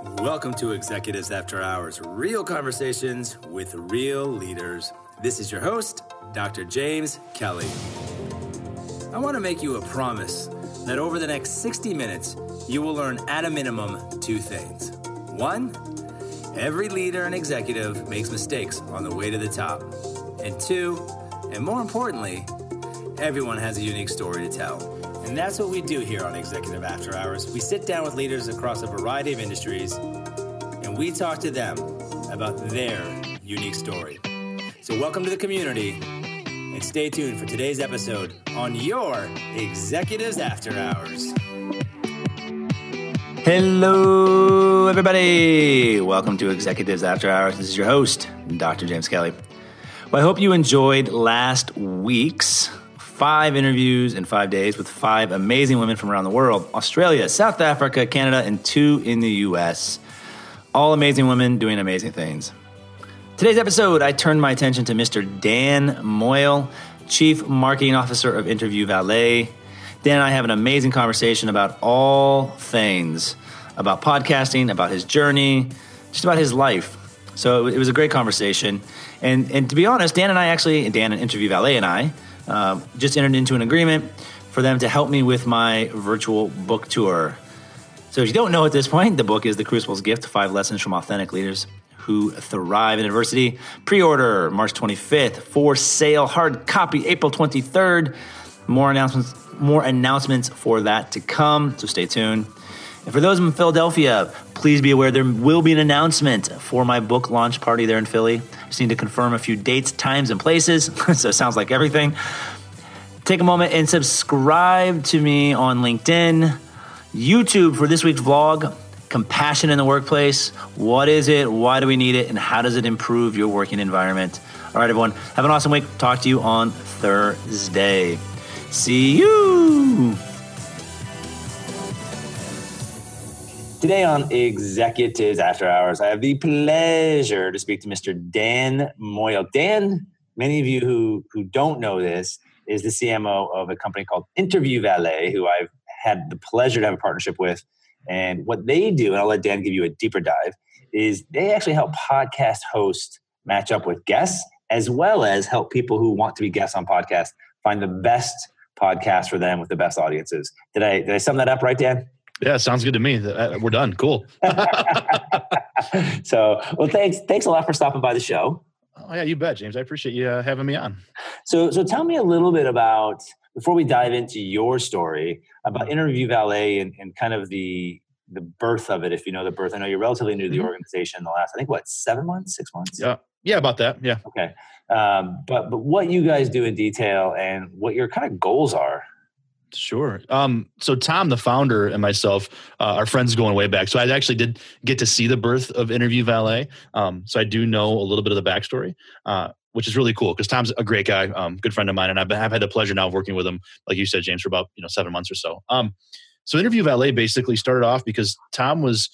Welcome to Executives After Hours, real conversations with real leaders. This is your host, Dr. James Kelly. I want to make you a promise that over the next 60 minutes, you will learn at a minimum two things. One, every leader and executive makes mistakes on the way to the top. And two, and more importantly, everyone has a unique story to tell. And that's what we do here on Executive After Hours. We sit down with leaders across a variety of industries, and we talk to them about their unique story. So welcome to the community, and stay tuned for today's episode on your Executives After Hours. Hello, everybody. Welcome to Executives After Hours. This is your host, Dr. James Kelly. Well, I hope you enjoyed last week's 5 interviews in 5 days with 5 amazing women from around the world: Australia, South Africa, Canada, and 2 in the U.S. All amazing women doing amazing things. Today's episode, I turned my attention to Mr. Dan Moyle, Chief Marketing Officer of Interview Valet. Dan and I have an amazing conversation about all things, about podcasting, about his journey, just about his life. So it was a great conversation. And to be honest, Dan and Interview Valet and I, just entered into an agreement for them to help me with my virtual book tour. So if you don't know at this point, the book is The Crucible's Gift, 5 Lessons from Authentic Leaders Who Thrive in Adversity. Pre-order March 25th, for sale, hard copy April 23rd. More announcements for that to come, so stay tuned. And for those in Philadelphia, please be aware there will be an announcement for my book launch party there in Philly. Just need to confirm a few dates, times, and places. So it sounds like everything. Take a moment and subscribe to me on LinkedIn, YouTube for this week's vlog, Compassion in the Workplace. What is it? Why do we need it? And how does it improve your working environment? All right, everyone. Have an awesome week. Talk to you on Thursday. See you. Today on Executives After Hours, I have the pleasure to speak to Mr. Dan Moyle. Dan, many of you who don't know this, is the CMO of a company called Interview Valet, who I've had the pleasure to have a partnership with. And what they do, and I'll let Dan give you a deeper dive, is they actually help podcast hosts match up with guests, as well as help people who want to be guests on podcasts find the best podcast for them with the best audiences. Did I sum that up right, Dan? Yeah, sounds good to me. We're done. Cool. So, well, thanks a lot for stopping by the show. Oh, yeah, you bet, James. I appreciate you having me on. So tell me a little bit about, before we dive into your story, about Interview Valet and kind of the birth of it, if you know the birth. I know you're relatively new to the organization in the last, 7 months, 6 months? Yeah, about that. Yeah. Okay. But what you guys do in detail and what your kind of goals are. Sure. So Tom, the founder, and myself are friends going way back. So I actually did get to see the birth of Interview Valet. So I do know a little bit of the backstory, which is really cool because Tom's a great guy, good friend of mine, and I've had the pleasure now of working with him, like you said, James, for about 7 months or so. So Interview Valet basically started off because Tom was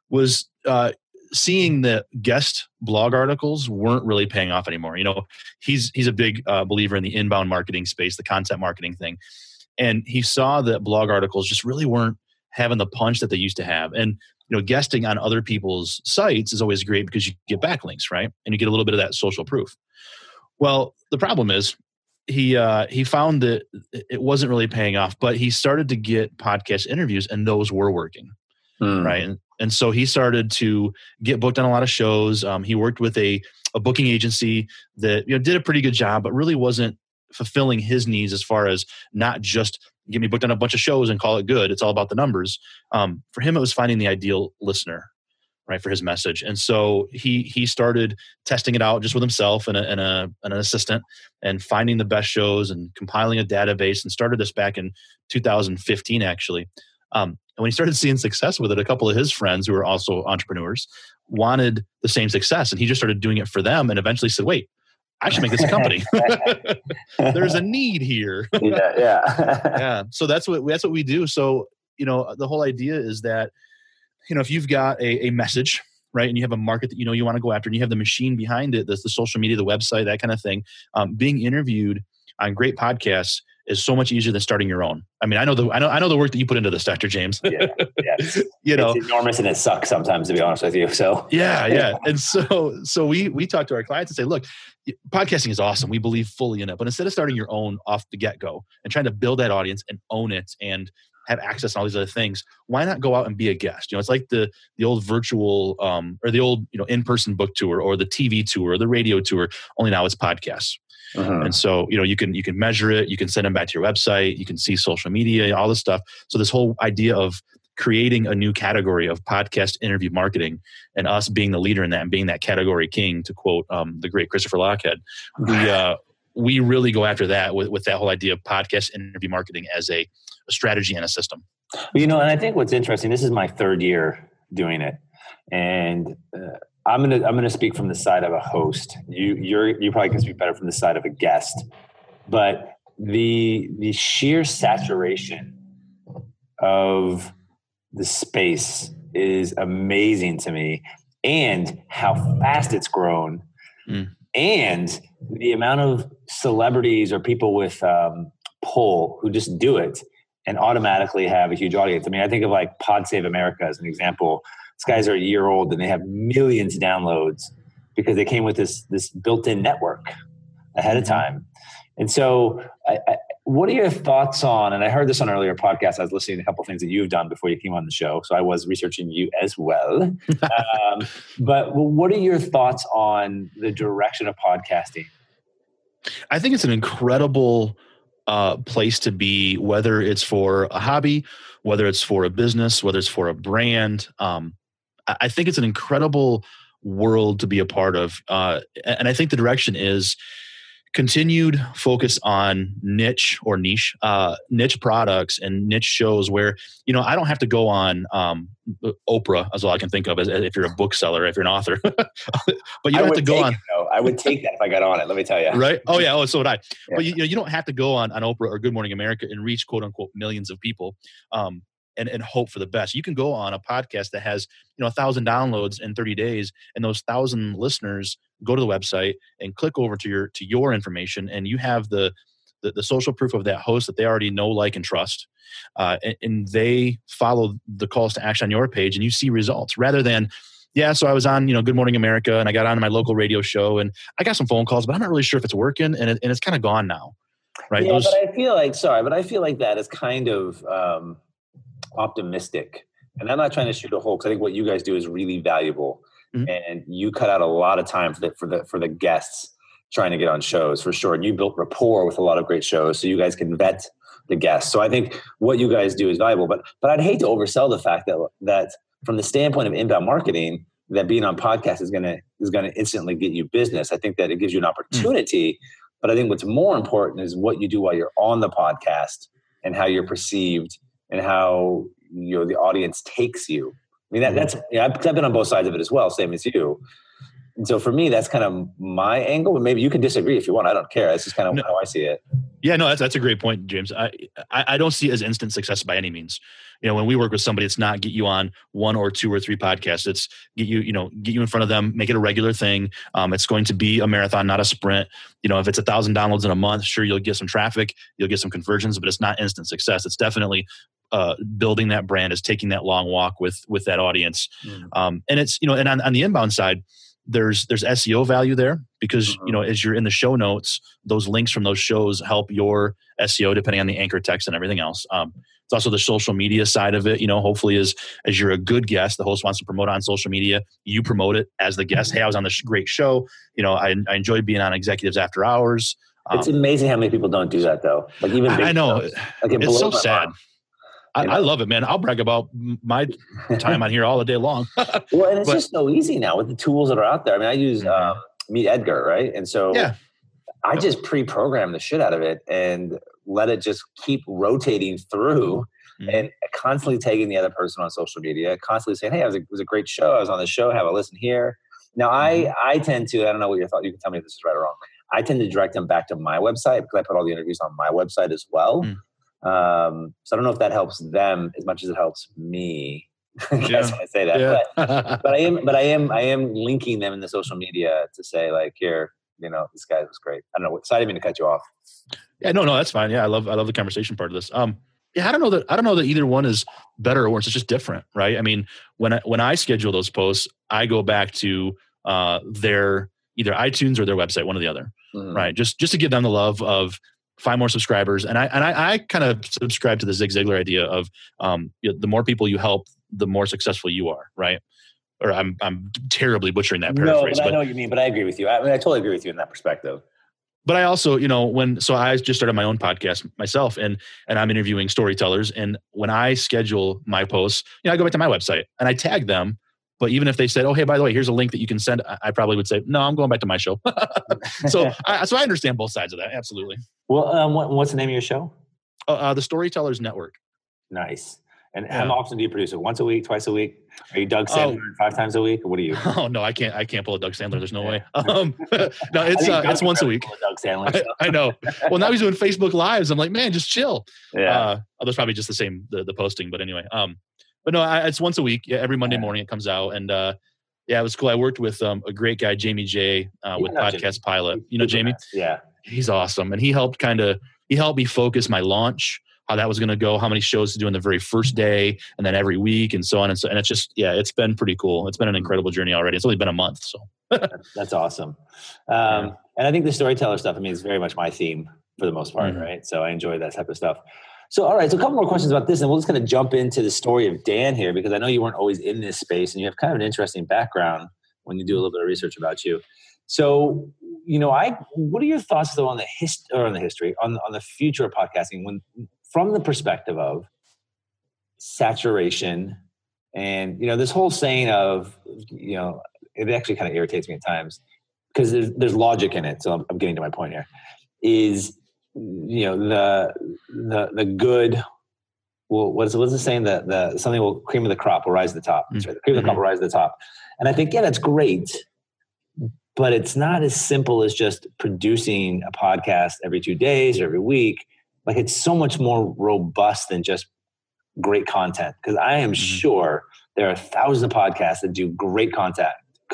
seeing that guest blog articles weren't really paying off anymore. He's a big believer in the inbound marketing space, the content marketing thing. And he saw that blog articles just really weren't having the punch that they used to have. And, guesting on other people's sites is always great because you get backlinks, right? And you get a little bit of that social proof. Well, the problem is he found that it wasn't really paying off, but he started to get podcast interviews and those were working, right? And so he started to get booked on a lot of shows. He worked with a booking agency that did a pretty good job, but really wasn't fulfilling his needs as far as not just get me booked on a bunch of shows and call it good. It's all about the numbers. For him, it was finding the ideal listener, right, for his message. And so he started testing it out just with himself and an assistant and finding the best shows and compiling a database, and started this back in 2015, actually. And when he started seeing success with it, a couple of his friends who are also entrepreneurs wanted the same success. And he just started doing it for them and eventually said, wait, I should make this a company. There's a need here. Yeah. So that's what we do. So, the whole idea is that, if you've got a message, right, and you have a market that you want to go after, and you have the machine behind it, the social media, the website, that kind of thing, being interviewed on great podcasts is so much easier than starting your own. I mean, I know the work that you put into this, Dr. James. Yeah. It's enormous and it sucks sometimes, to be honest with you. So yeah. And so we talk to our clients and say, look, podcasting is awesome. We believe fully in it. But instead of starting your own off the get-go and trying to build that audience and own it and have access to all these other things, why not go out and be a guest? It's like the old virtual or the old in-person book tour or the TV tour or the radio tour, only now it's podcasts. And so, you can measure it, you can send them back to your website, you can see social media, all this stuff. So this whole idea of creating a new category of podcast interview marketing and us being the leader in that and being that category king, to quote the great Christopher Lochhead, we really go after that with that whole idea of podcast interview marketing as a strategy and a system. And I think what's interesting, this is my third year doing it. And I'm gonna speak from the side of a host. You probably can speak better from the side of a guest. But the sheer saturation of the space is amazing to me, and how fast it's grown, and the amount of celebrities or people with pull who just do it and automatically have a huge audience. I mean, I think of like Pod Save America as an example. These guys are a year old and they have millions of downloads because they came with this built-in network ahead of time. And so what are your thoughts on, and I heard this on an earlier podcast, I was listening to a couple of things that you've done before you came on the show, so I was researching you as well. But what are your thoughts on the direction of podcasting? I think it's an incredible place to be, whether it's for a hobby, whether it's for a business, whether it's for a brand. I think it's an incredible world to be a part of. And I think the direction is continued focus on niche products and niche shows where, I don't have to go on Oprah, as all I can think of, as if you're a bookseller, if you're an author. But you don't have to go on. I would take that if I got on it, let me tell you. Right? Oh, yeah. Oh, so would I. Yeah. But you don't have to go on Oprah or Good Morning America and reach, quote unquote, millions of people. And hope for the best. You can go on a podcast that has 1,000 downloads in 30 days, and those 1,000 listeners go to the website and click over to your information, and you have the social proof of that host that they already know, like, and trust, and they follow the calls to action on your page, and you see results rather than. Yeah, so I was on, Good Morning America, and I got on my local radio show, and I got some phone calls, but I'm not really sure if it's working, and it's kind of gone now, right? Yeah, but I feel like that is kind of optimistic, and I'm not trying to shoot a hole, because I think what you guys do is really valuable, and you cut out a lot of time for the guests trying to get on shows, for sure. And you built rapport with a lot of great shows, so you guys can vet the guests. So I think what you guys do is valuable, but I'd hate to oversell the fact that from the standpoint of inbound marketing, that being on podcast is gonna instantly get you business. I think that it gives you an opportunity, but I think what's more important is what you do while you're on the podcast and how you're perceived and how the audience takes you. I mean, that's I've been on both sides of it as well, same as you. And so for me, that's kind of my angle. But maybe you can disagree if you want. I don't care. That's just kind of how I see it. Yeah, no, that's a great point, James. I don't see it as instant success by any means. When we work with somebody, it's not get you on 1 or 2 or 3 podcasts. It's get you in front of them, make it a regular thing. It's going to be a marathon, not a sprint. If it's 1,000 downloads in a month, sure, you'll get some traffic, you'll get some conversions, but it's not instant success. It's definitely building that brand, is taking that long walk with that audience. And it's, and on the inbound side, there's SEO value there because, as you're in the show notes, those links from those shows help your SEO depending on the anchor text and everything else. It's also the social media side of it. Hopefully as you're a good guest, the host wants to promote on social media, you promote it as the guest. Hey, I was on this great show. I enjoyed being on Executives After Hours. It's amazing how many people don't do that though. Like even I know. Shows. Like it's so sad. I love it, man. I'll brag about my time on here all the day long. Well, and it's just so easy now with the tools that are out there. I mean, I use Meet Edgar, right? And so I just pre-program the shit out of it and let it just keep rotating through and constantly tagging the other person on social media, constantly saying, hey, it was a great show. I was on the show. Have a listen here. Now, I tend to, I don't know what your thought, you can tell me if this is right or wrong. I tend to direct them back to my website because I put all the interviews on my website as well. So I don't know if that helps them as much as it helps me. That's when I say that. Yeah. But I am linking them in the social media to say like, here, this guy was great. I don't know. So I didn't mean to cut you off. Yeah, no, that's fine. Yeah, I love the conversation part of this. Yeah, I don't know that either one is better or worse. It's just different, right? I mean, when I schedule those posts, I go back to their either iTunes or their website, one or the other, right? Just to give them the love of find more subscribers. And I kind of subscribe to the Zig Ziglar idea of the more people you help, the more successful you are, right? Or I'm terribly butchering that paraphrase. No, but I know what you mean, but I agree with you. I totally agree with you in that perspective. But I also, so I just started my own podcast myself and I'm interviewing storytellers. And when I schedule my posts, I go back to my website and I tag them. But even if they said, oh, hey, by the way, here's a link that you can send, I probably would say, no, I'm going back to my show. So I understand both sides of that. Absolutely. Well, what's the name of your show? The Storytellers Network. Nice. And how often do you produce it? Once a week, twice a week? Are you Doug Sandler 5 times a week? Or what are you? Oh no, I can't pull a Doug Sandler. There's no way. No, it's once a week. Doug Sandler, so. I know. Well, now he's doing Facebook Lives. I'm like, man, just chill. Yeah. There's probably just the same the posting, but anyway. But no, it's once a week. Yeah, every Monday morning it comes out, and it was cool. I worked with a great guy, Jamie J, with Podcast Jamie. Pilot. You know Jamie? Yeah. He's awesome, and he helped me focus my launch, how that was going to go, how many shows to do in the very first day, and then every week, and so on and so. And it's just, it's been pretty cool. It's been an incredible journey already. It's only been a month, so that's awesome. And I think the storyteller stuff, is very much my theme for the most part, right? So I enjoy that type of stuff. So, all right. So a couple more questions about this, and we'll just kind of jump into the story of Dan here, because I know you weren't always in this space, and you have kind of an interesting background when you do a little bit of research about you. So, what are your thoughts though on the history, on the future of podcasting, from the perspective of saturation, and this whole saying of it actually kind of irritates me at times because there's logic in it. So I'm getting to my point here. Is the good. Well, what's the saying that something will cream of the crop will rise to the top? That's right. The cream of the crop will rise to the top. And I think that's great. But it's not as simple as just producing a podcast every 2 days or every week. Like, it's so much more robust than just great content. Because I am sure there are thousands of podcasts that do great content,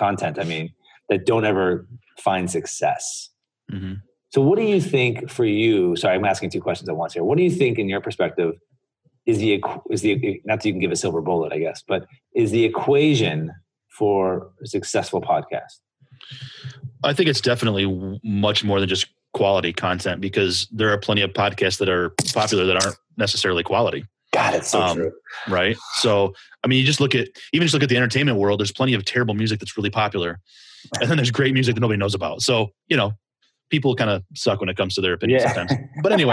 that don't ever find success. Mm-hmm. So what do you think for you? Sorry, I'm asking 2 questions at once here. What do you think in your perspective is the not that you can give a silver bullet, I guess, but is the equation for a successful podcast? I think it's definitely much more than just quality content, because there are plenty of podcasts that are popular that aren't necessarily quality. God, it's so true. Right. So, you just look at the entertainment world, there's plenty of terrible music that's really popular. And then there's great music that nobody knows about. So, people kind of suck when it comes to their opinions sometimes. But anyway,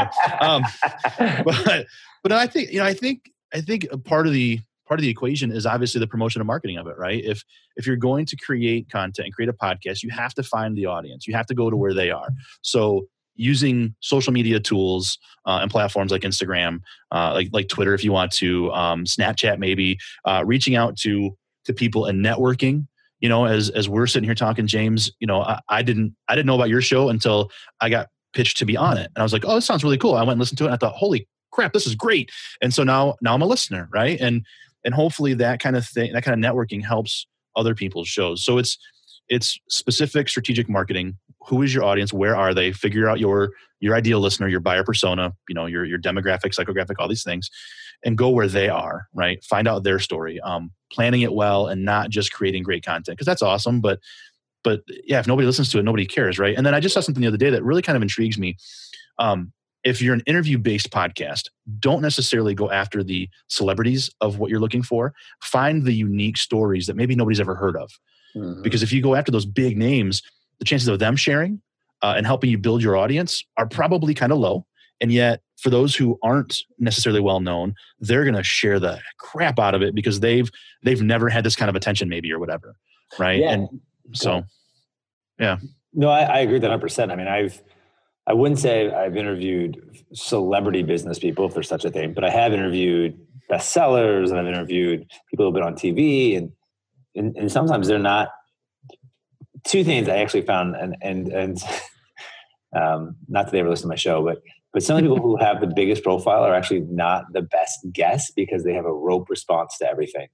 but I think a part of the equation is obviously the promotion and marketing of it, right? If you're going to create content and create a podcast, you have to find the audience. You have to go to where they are. So using social media tools and platforms like Instagram, like Twitter, if you want to, Snapchat, maybe reaching out to people and networking. As we're sitting here talking, James, I didn't know about your show until I got pitched to be on it, and I was like, oh, this sounds really cool. I went and listened to it, and I thought, holy crap, this is great. And so now I'm a listener, right? And hopefully that kind of thing, that kind of networking helps other people's shows. So it's specific strategic marketing. Who is your audience? Where are they? Figure out your ideal listener, your buyer persona, your demographic, psychographic, all these things, and go where they are, right? Find out their story, planning it well, and not just creating great content, because that's awesome. But yeah, if nobody listens to it, nobody cares, right? And then I just saw something the other day that really kind of intrigues me. If you're an interview-based podcast, don't necessarily go after the celebrities of what you're looking for. Find the unique stories that maybe nobody's ever heard of. Mm-hmm. Because if you go after those big names, the chances of them sharing and helping you build your audience are probably kind of low. And yet, for those who aren't necessarily well known, they're going to share the crap out of it because they've never had this kind of attention, maybe, or whatever, right? Yeah. And so, yeah. No, I agree with that 100%. I wouldn't say I've interviewed celebrity business people, if there's such a thing, but I have interviewed bestsellers, and I've interviewed people who've been on TV, and sometimes they're not. 2 things I actually found, and not that they ever listen to my show, but some of the people who have the biggest profile are actually not the best guests because they have a rope response to everything.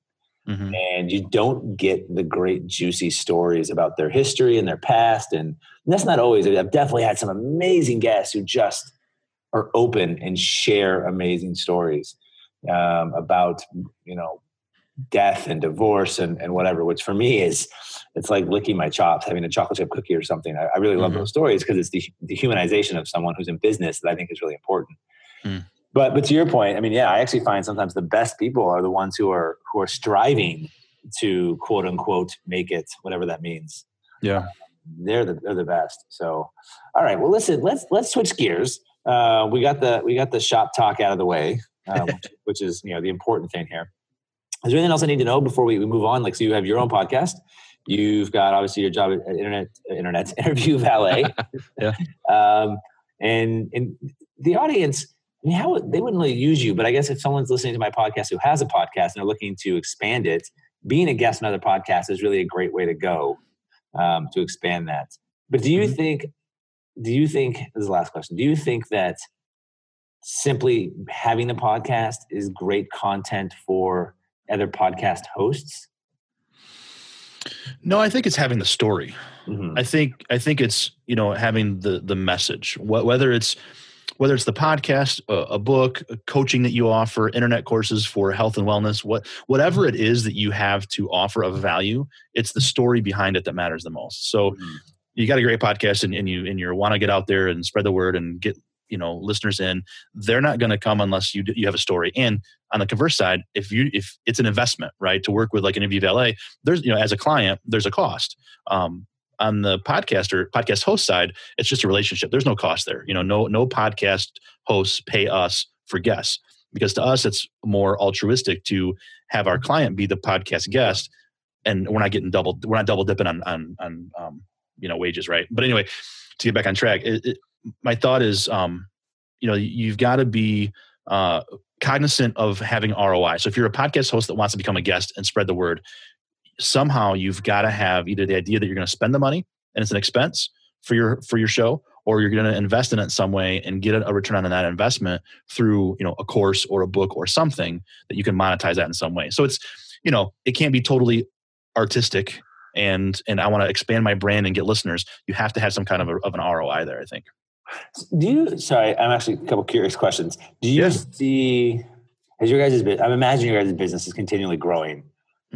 And you don't get the great juicy stories about their history and their past. And that's not always, I've definitely had some amazing guests who just are open and share amazing stories about, death and divorce and whatever, which for me it's like licking my chops, having a chocolate chip cookie or something. I really love those stories because it's the humanization of someone who's in business that I think is really important. But to your point, I mean, I actually find sometimes the best people are the ones who are striving to quote unquote make it, whatever that means. Yeah. They're the best. So, all right, well, listen, let's switch gears. We got the shop talk out of the way, which is, the important thing here. Is there anything else I need to know before we move on? Like, so you have your own podcast. You've got obviously your job at Internet Interview Valet. Yeah. And the audience, I mean, how they wouldn't really use you, but I guess if someone's listening to my podcast who has a podcast and they're looking to expand it, being a guest on other podcasts is really a great way to go to expand that. But do you think, this is the last question, do you think that simply having the podcast is great content for other podcast hosts? No, I think it's having the story. I think it's, having the message, whether it's the podcast, a book, coaching that you offer, internet courses for health and wellness, whatever it is that you have to offer of value, it's the story behind it that matters the most. So you got a great podcast and you want to get out there and spread the word and get, listeners in. They're not going to come unless you have a story. And on the converse side, if it's an investment, right, to work with like Interview Valet, there's, as a client, there's a cost. On the podcast host side, it's just a relationship. There's no cost there. No podcast hosts pay us for guests, because to us, it's more altruistic to have our client be the podcast guest, and we're not double dipping on wages, right? But anyway, to get back on track, my thought is, you've got to be cognizant of having ROI. So if you're a podcast host that wants to become a guest and spread the word, somehow you've got to have either the idea that you're going to spend the money and it's an expense for your show, or you're going to invest in it in some way and get a return on that investment through, a course or a book or something that you can monetize that in some way. So it's, it can't be totally artistic and I want to expand my brand and get listeners. You have to have some kind of an ROI there, I think. Sorry, I'm actually a couple curious questions. Do you see, as your guys' business, I'm imagining your guys' business is continually growing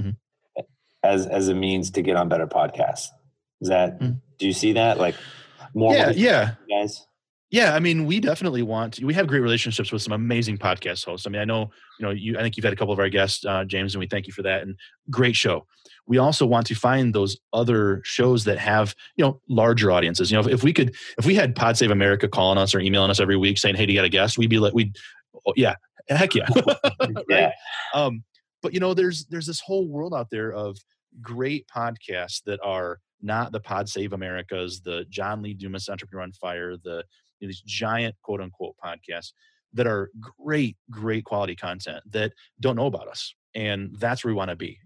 as a means to get on better podcasts. Is that, do you see that? Like more? Yeah. Guys? Yeah. I mean, we definitely we have great relationships with some amazing podcast hosts. I mean, I know, I think you've had a couple of our guests, James, and we thank you for that, and great show. We also want to find those other shows that have, larger audiences. If we had Pod Save America calling us or emailing us every week saying, "Hey, do you got a guest?" We'd be like, heck yeah. Right? But there's this whole world out there of great podcasts that are not the Pod Save Americas, the John Lee Dumas Entrepreneur on Fire, these giant quote unquote podcasts that are great quality content that don't know about us. And that's where we want to be,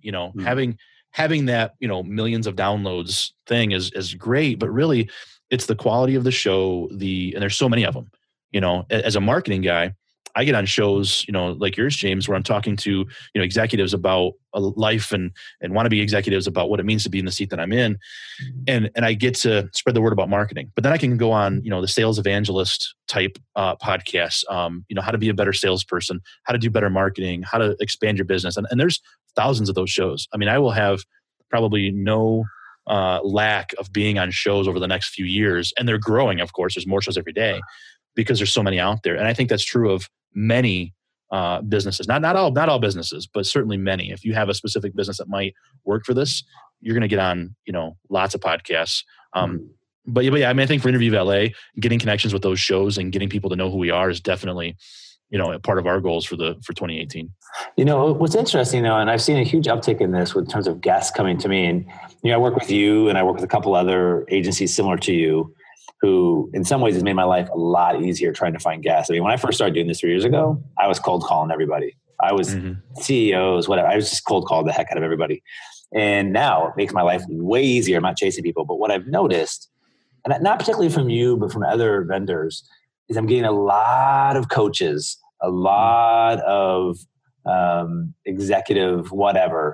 having that, millions of downloads thing is great, but really it's the quality of the show, and there's so many of them, as a marketing guy, I get on shows, like yours, James, where I'm talking to, executives about life and want to be executives about what it means to be in the seat that I'm in. And I get to spread the word about marketing, but then I can go on, the sales evangelist type podcasts, how to be a better salesperson, how to do better marketing, how to expand your business. And there's thousands of those shows. I mean, I will have probably no lack of being on shows over the next few years. And they're growing, of course. There's more shows every day because there's so many out there. And I think that's true of many businesses, not all businesses, but certainly many. If you have a specific business that might work for this, you're going to get on, lots of podcasts. But yeah, I mean, I think for Interview Valet, getting connections with those shows and getting people to know who we are is definitely, a part of our goals for 2018. What's interesting though, and I've seen a huge uptick in this in terms of guests coming to me, and I work with you and I work with a couple other agencies similar to you, who in some ways has made my life a lot easier trying to find guests. I mean, when I first started doing this 3 years ago, I was cold calling everybody. I was CEOs, whatever. I was just cold called the heck out of everybody. And now it makes my life way easier. I'm not chasing people. But what I've noticed, and not particularly from you, but from other vendors, is I'm getting a lot of coaches, a lot of executive whatever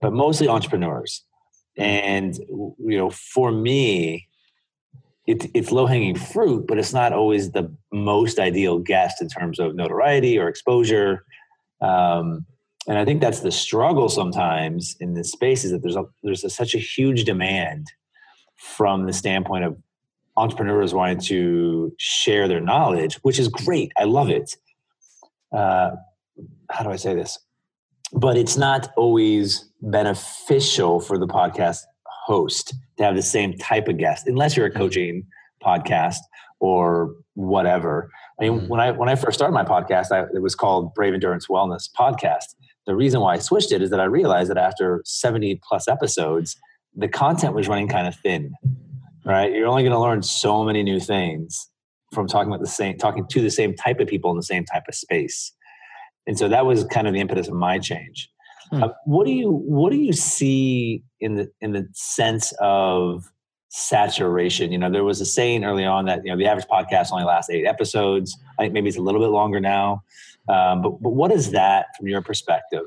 but mostly entrepreneurs. And, for me, it's low-hanging fruit, but it's not always the most ideal guest in terms of notoriety or exposure. And I think that's the struggle sometimes in this space, is that there's such a huge demand from the standpoint of entrepreneurs wanting to share their knowledge, which is great. I love it. How do I say this? But it's not always beneficial for the podcast host to have the same type of guest, unless you're a coaching podcast or whatever. I mean, when I first started my podcast, it was called Brave Endurance Wellness Podcast. The reason why I switched it is that I realized that after 70 plus episodes, the content was running kind of thin, right? You're only going to learn so many new things from talking to the same type of people in the same type of space. And so that was kind of the impetus of my change. What do you see in the sense of saturation? There was a saying early on that the average podcast only lasts 8 episodes. I think maybe it's a little bit longer now. But what is that from your perspective?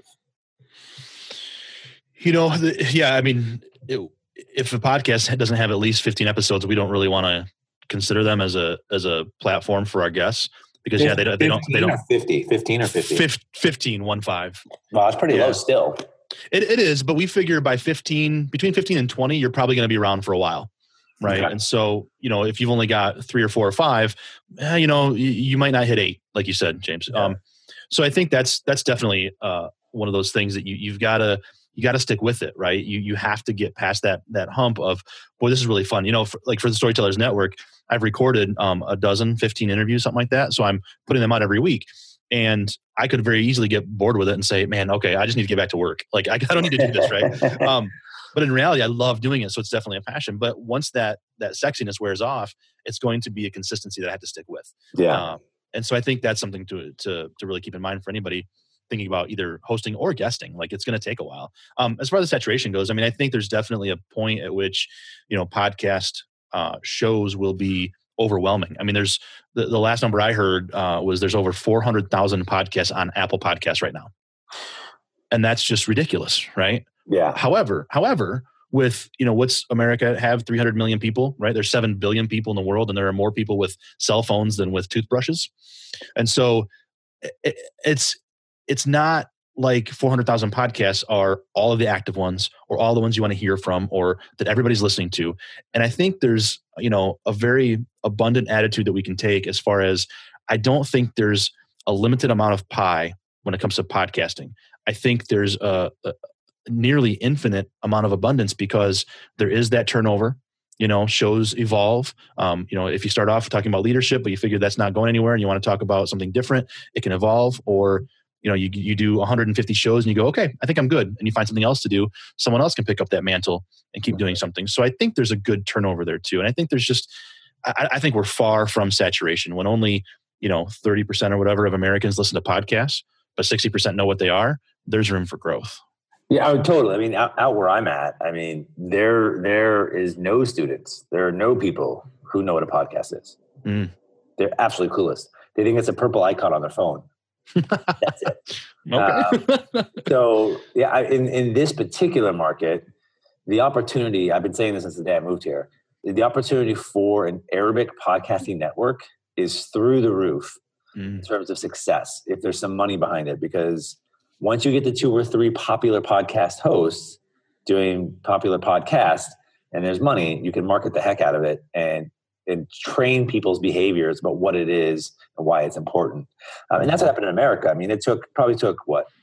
I mean, if a podcast doesn't have at least 15 episodes, we don't really want to consider them as a platform for our guests, because they don't 15 or 50 15. Well, that's pretty low still. It is, but we figure between 15 and 20, you're probably going to be around for a while. Right. Okay. And so, if you've only got 3 or 4 or 5, you might not hit 8, like you said, James. Yeah. So I think that's definitely one of those things that you got to stick with it, right? You have to get past that hump of, boy, this is really fun. For the Storytellers Network, I've recorded 15 interviews, something like that. So I'm putting them out every week. And I could very easily get bored with it and say, man, okay, I just need to get back to work. Like, I don't need to do this, right? But in reality, I love doing it. So it's definitely a passion. But once that sexiness wears off, it's going to be a consistency that I have to stick with. Yeah. And so I think that's something to really keep in mind for anybody thinking about either hosting or guesting. Like, it's going to take a while. As far as the saturation goes, I mean, I think there's definitely a point at which, podcast shows will be overwhelming. I mean, there's the last number I heard was there's over 400,000 podcasts on Apple Podcasts right now. And that's just ridiculous, right? Yeah. However, with, what's America have 300 million people, right? There's 7 billion people in the world, and there are more people with cell phones than with toothbrushes. And so it's not like 400,000 podcasts are all of the active ones or all the ones you want to hear from or that everybody's listening to. And I think there's, a very abundant attitude that we can take as far as, I don't think there's a limited amount of pie when it comes to podcasting. I think there's a nearly infinite amount of abundance, because there is that turnover. Shows evolve. If you start off talking about leadership, but you figure that's not going anywhere and you want to talk about something different, it can evolve. Or, you do 150 shows and you go, okay, I think I'm good. And you find something else to do. Someone else can pick up that mantle and keep doing something. So I think there's a good turnover there too. And I think there's just, I think we're far from saturation when only, 30% or whatever of Americans listen to podcasts, but 60% know what they are. There's room for growth. Yeah, totally. I mean, out where I'm at, I mean, there is no students. There are no people who know what a podcast is. They're absolutely clueless. They think it's a purple icon on their phone. That's it. Okay. So, yeah, in this particular market, the opportunity, I've been saying this since the day I moved here, the opportunity for an Arabic podcasting network is through the roof in terms of success, if there's some money behind it. Because once you get the 2 or 3 popular podcast hosts doing popular podcasts and there's money, you can market the heck out of it and train people's behaviors about what it is and why it's important. And that's what happened in America. I mean, it probably took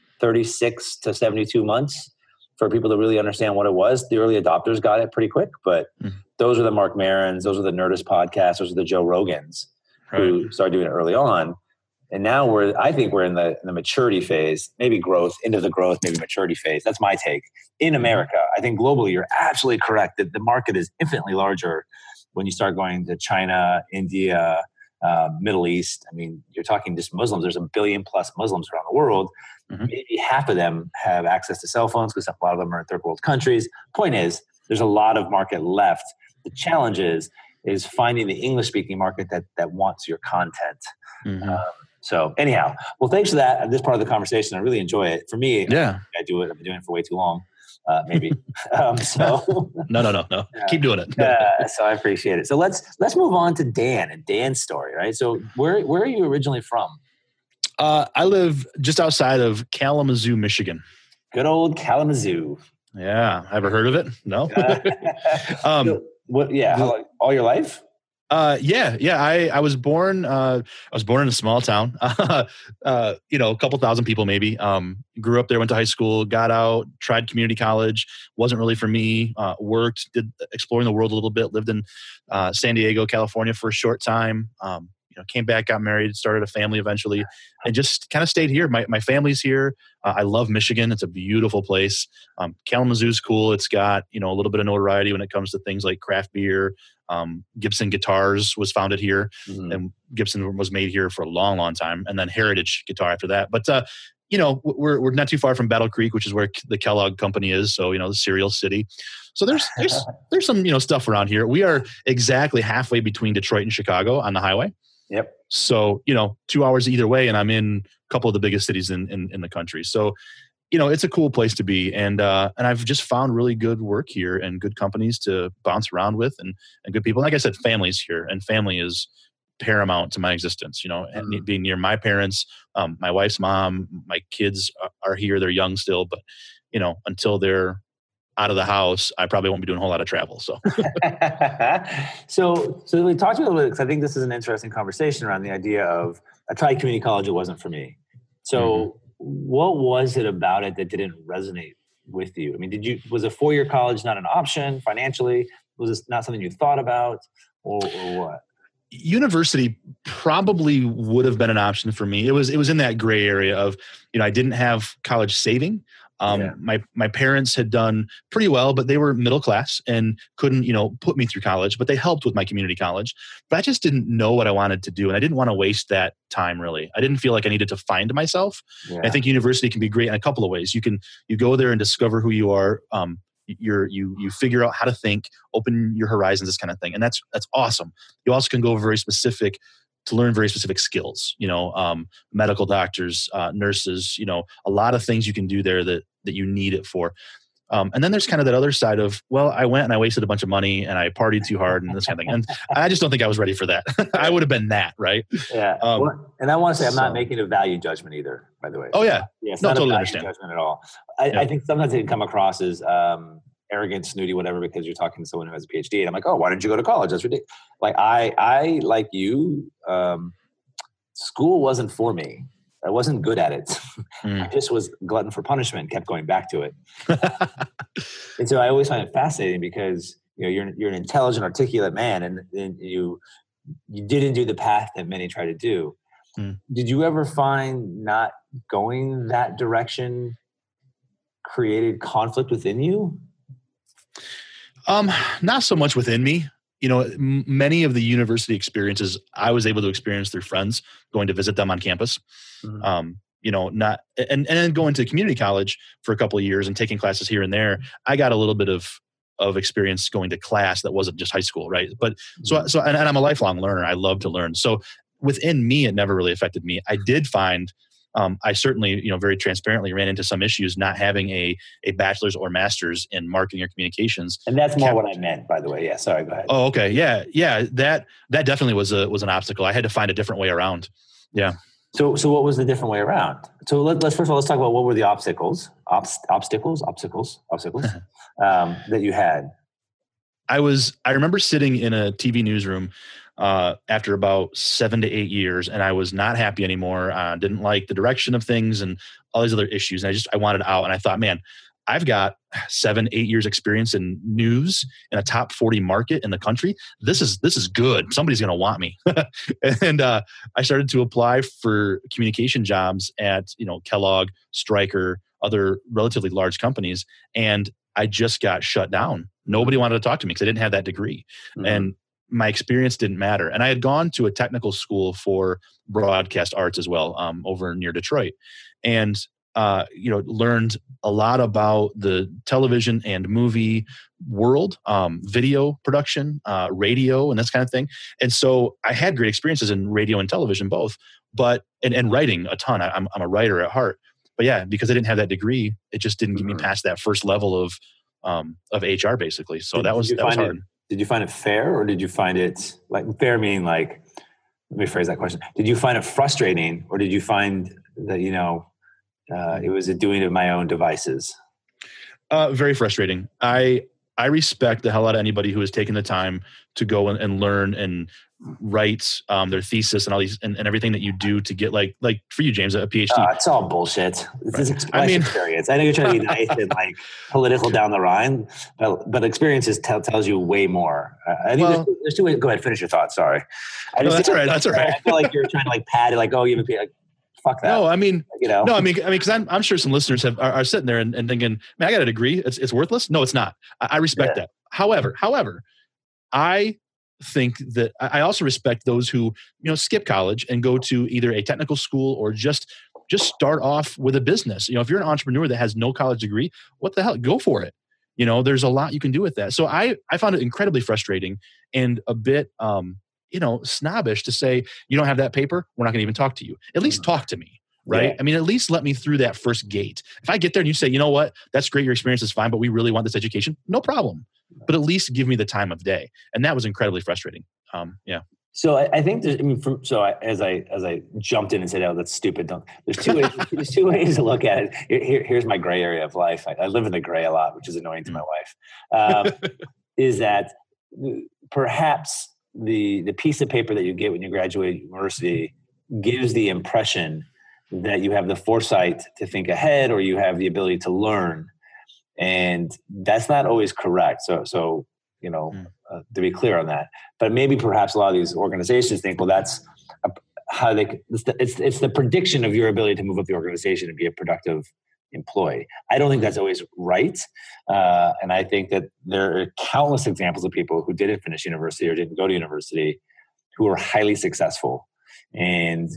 36 to 72 months for people to really understand what it was. The early adopters got it pretty quick, but those are the Mark Marons, those are the Nerdist podcasts, those are the Joe Rogans who started doing it early on. And now I think we're in the maturity phase, maybe growth, into the growth, maybe maturity phase. That's my take. In America, I think globally, you're absolutely correct that the market is infinitely larger when you start going to China, India, Middle East. I mean, you're talking just Muslims. There's 1 billion plus Muslims around the world. Maybe half of them have access to cell phones because a lot of them are in third world countries. Point is, there's a lot of market left. The challenge is finding the English-speaking market that wants your content. So anyhow, well, thanks for that. This part of the conversation, I really enjoy it. For me, yeah, I do it. I've been doing it for way too long. maybe. So No. Keep doing it. so I appreciate it. So let's move on to Dan and Dan's story, right? So where are you originally from? I live just outside of Kalamazoo, Michigan. Good old Kalamazoo. Yeah. Ever heard of it? No. How long, all your life? Yeah. I was born in a small town, a couple thousand people maybe. Grew up there, went to high school, got out, tried community college. Wasn't really for me. Worked, did exploring the world a little bit, lived in San Diego, California for a short time. Came back, got married, started a family eventually, and just kind of stayed here. My family's here. I love Michigan. It's a beautiful place. Kalamazoo's cool. It's got, a little bit of notoriety when it comes to things like craft beer. Gibson Guitars was founded here, and Gibson was made here for a long, long time. And then Heritage Guitar after that. But, we're not too far from Battle Creek, which is where the Kellogg company is. So, the cereal city. So there's some, stuff around here. We are exactly halfway between Detroit and Chicago on the highway. Yep. So, 2 hours either way, and I'm in a couple of the biggest cities in the country. So, it's a cool place to be. And I've just found really good work here and good companies to bounce around with and good people. Like I said, family's here, and family is paramount to my existence, and being near my parents, my wife's mom, my kids are here. They're young still, but, until they're out of the house, I probably won't be doing a whole lot of travel. So, so we talked a little bit, because I think this is an interesting conversation around the idea of, I tried community college. It wasn't for me. So what was it about it that didn't resonate with you? I mean, was a 4-year college not an option financially? Was this not something you thought about, or what? University probably would have been an option for me. It was in that gray area of, I didn't have college saving. My parents had done pretty well, but they were middle class and couldn't, put me through college, but they helped with my community college. But I just didn't know what I wanted to do. And I didn't want to waste that time, really. I didn't feel like I needed to find myself. Yeah. I think university can be great in a couple of ways. You go there and discover who you are. You figure out how to think, open your horizons, this kind of thing. And that's awesome. You also can go to learn very specific skills, medical doctors, nurses, a lot of things you can do there that you need it for. And then there's kind of that other side of, well, I went and I wasted a bunch of money and I partied too hard and this kind of thing. And I just don't think I was ready for that. I would have been that, right? Yeah. And I want to say, I'm not making a value judgment either, by the way. Oh yeah. It's no, not totally a value understand. judgment at all. I think sometimes it can come across as arrogant, snooty, whatever, because you're talking to someone who has a PhD. And I'm like, oh, why didn't you go to college? That's ridiculous. Like I like you, school wasn't for me. I wasn't good at it. I just was glutton for punishment, kept going back to it. And so I always find it fascinating because, you're an intelligent, articulate man, and you didn't do the path that many try to do. Did you ever find not going that direction created conflict within you? Not so much within me. Many of the university experiences I was able to experience through friends going to visit them on campus. And then going to community college for a couple of years and taking classes here and there. I got a little bit of experience going to class that wasn't just high school, right? But and I'm a lifelong learner. I love to learn. So within me, it never really affected me. I did find. I certainly, very transparently ran into some issues not having a bachelor's or master's in marketing or communications. And that's more what I meant, by the way. Yeah, sorry, go ahead. Oh, okay. Yeah. That definitely was an obstacle. I had to find a different way around. Yeah. So what was the different way around? So let's first of all, let's talk about what were the obstacles that you had. I remember sitting in a TV newsroom after about 7 to 8 years, and I was not happy anymore. Didn't like the direction of things and all these other issues. And I wanted out. And I thought, man, I've got 7, 8 years experience in news in a top 40 market in the country. This is good. Somebody's going to want me. And I started to apply for communication jobs at, Kellogg, Stryker, other relatively large companies. And I just got shut down. Nobody wanted to talk to me because I didn't have that degree. And my experience didn't matter. And I had gone to a technical school for broadcast arts as well, over near Detroit. And, learned a lot about the television and movie world, video production, radio, and this kind of thing. And so I had great experiences in radio and television both, but, and writing a ton. I'm a writer at heart. yeah, because I didn't have that degree, it just didn't get me past that first level of HR basically. So that was hard. Did you find it fair, or did you find it like fair meaning like, let me phrase that question. Did you find it frustrating, or did you find that, it was a doing of my own devices? Very frustrating. I respect the hell out of anybody who has taken the time to go and learn and write their thesis and all these and everything that you do to get like for you, James, a PhD. It's all bullshit. This is experience. I know you're trying to be nice and like political down the line, but experience tells you way more. I think there's two ways. Go ahead, finish your thoughts. Sorry. That's all right. That's all right. I feel like you're trying to like pad it, like, oh, you have a fuck that. No, I mean, because I'm sure some listeners are sitting there and thinking, man, I got a degree. It's worthless. No, it's not. I respect that. However, I think that I also respect those who, skip college and go to either a technical school or just start off with a business. If you're an entrepreneur that has no college degree, what the hell? Go for it. There's a lot you can do with that. So I found it incredibly frustrating and a bit, snobbish to say, you don't have that paper, we're not going to even talk to you. At least talk to me, right? Yeah. I mean, at least let me through that first gate. If I get there and you say, you know what, that's great, your experience is fine, but we really want this education, no problem. But at least give me the time of day. And that was incredibly frustrating. Yeah. So I think as I jumped in and said, oh, that's stupid. There's two ways to look at it. Here's my gray area of life. I live in the gray a lot, which is annoying to my wife. Is that perhaps the piece of paper that you get when you graduate university gives the impression that you have the foresight to think ahead, or you have the ability to learn. And that's not always correct. So to be clear on that, but maybe perhaps a lot of these organizations think, well, that's how it's the prediction of your ability to move up the organization and be a productive employee. I don't think that's always right. And I think that there are countless examples of people who didn't finish university or didn't go to university who are highly successful. And,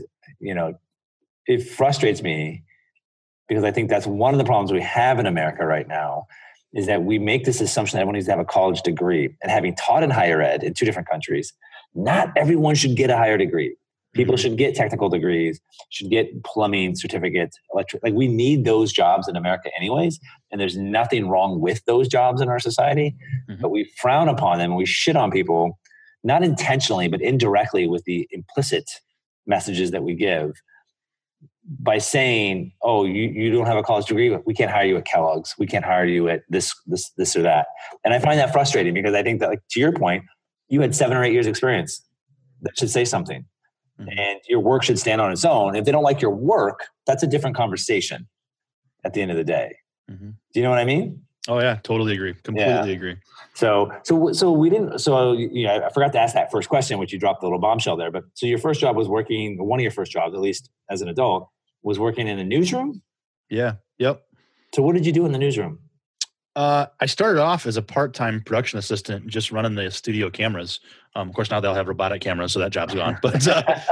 it frustrates me because I think that's one of the problems we have in America right now, is that we make this assumption that everyone needs to have a college degree. And having taught in higher ed in 2 different countries, not everyone should get a higher degree. People should get technical degrees, should get plumbing certificates, electric. Like, we need those jobs in America anyways. And there's nothing wrong with those jobs in our society, but we frown upon them and we shit on people, not intentionally, but indirectly with the implicit messages that we give by saying, oh, you don't have a college degree, we can't hire you at Kellogg's. We can't hire you at this or that. And I find that frustrating because I think that, like, to your point, you had 7 or 8 years experience. That should say something. And your work should stand on its own. If they don't like your work, that's a different conversation at the end of the day. Do you know what I mean? Oh yeah, totally agree. Completely agree. So we didn't, I forgot to ask that first question, which you dropped a little bombshell there, but so your first job was working, one of your first jobs, at least as an adult, was working in a newsroom? Yeah. Yep. So what did you do in the newsroom? I started off as a part-time production assistant, just running the studio cameras. Of course, now they'll have robotic cameras, so that job's gone. But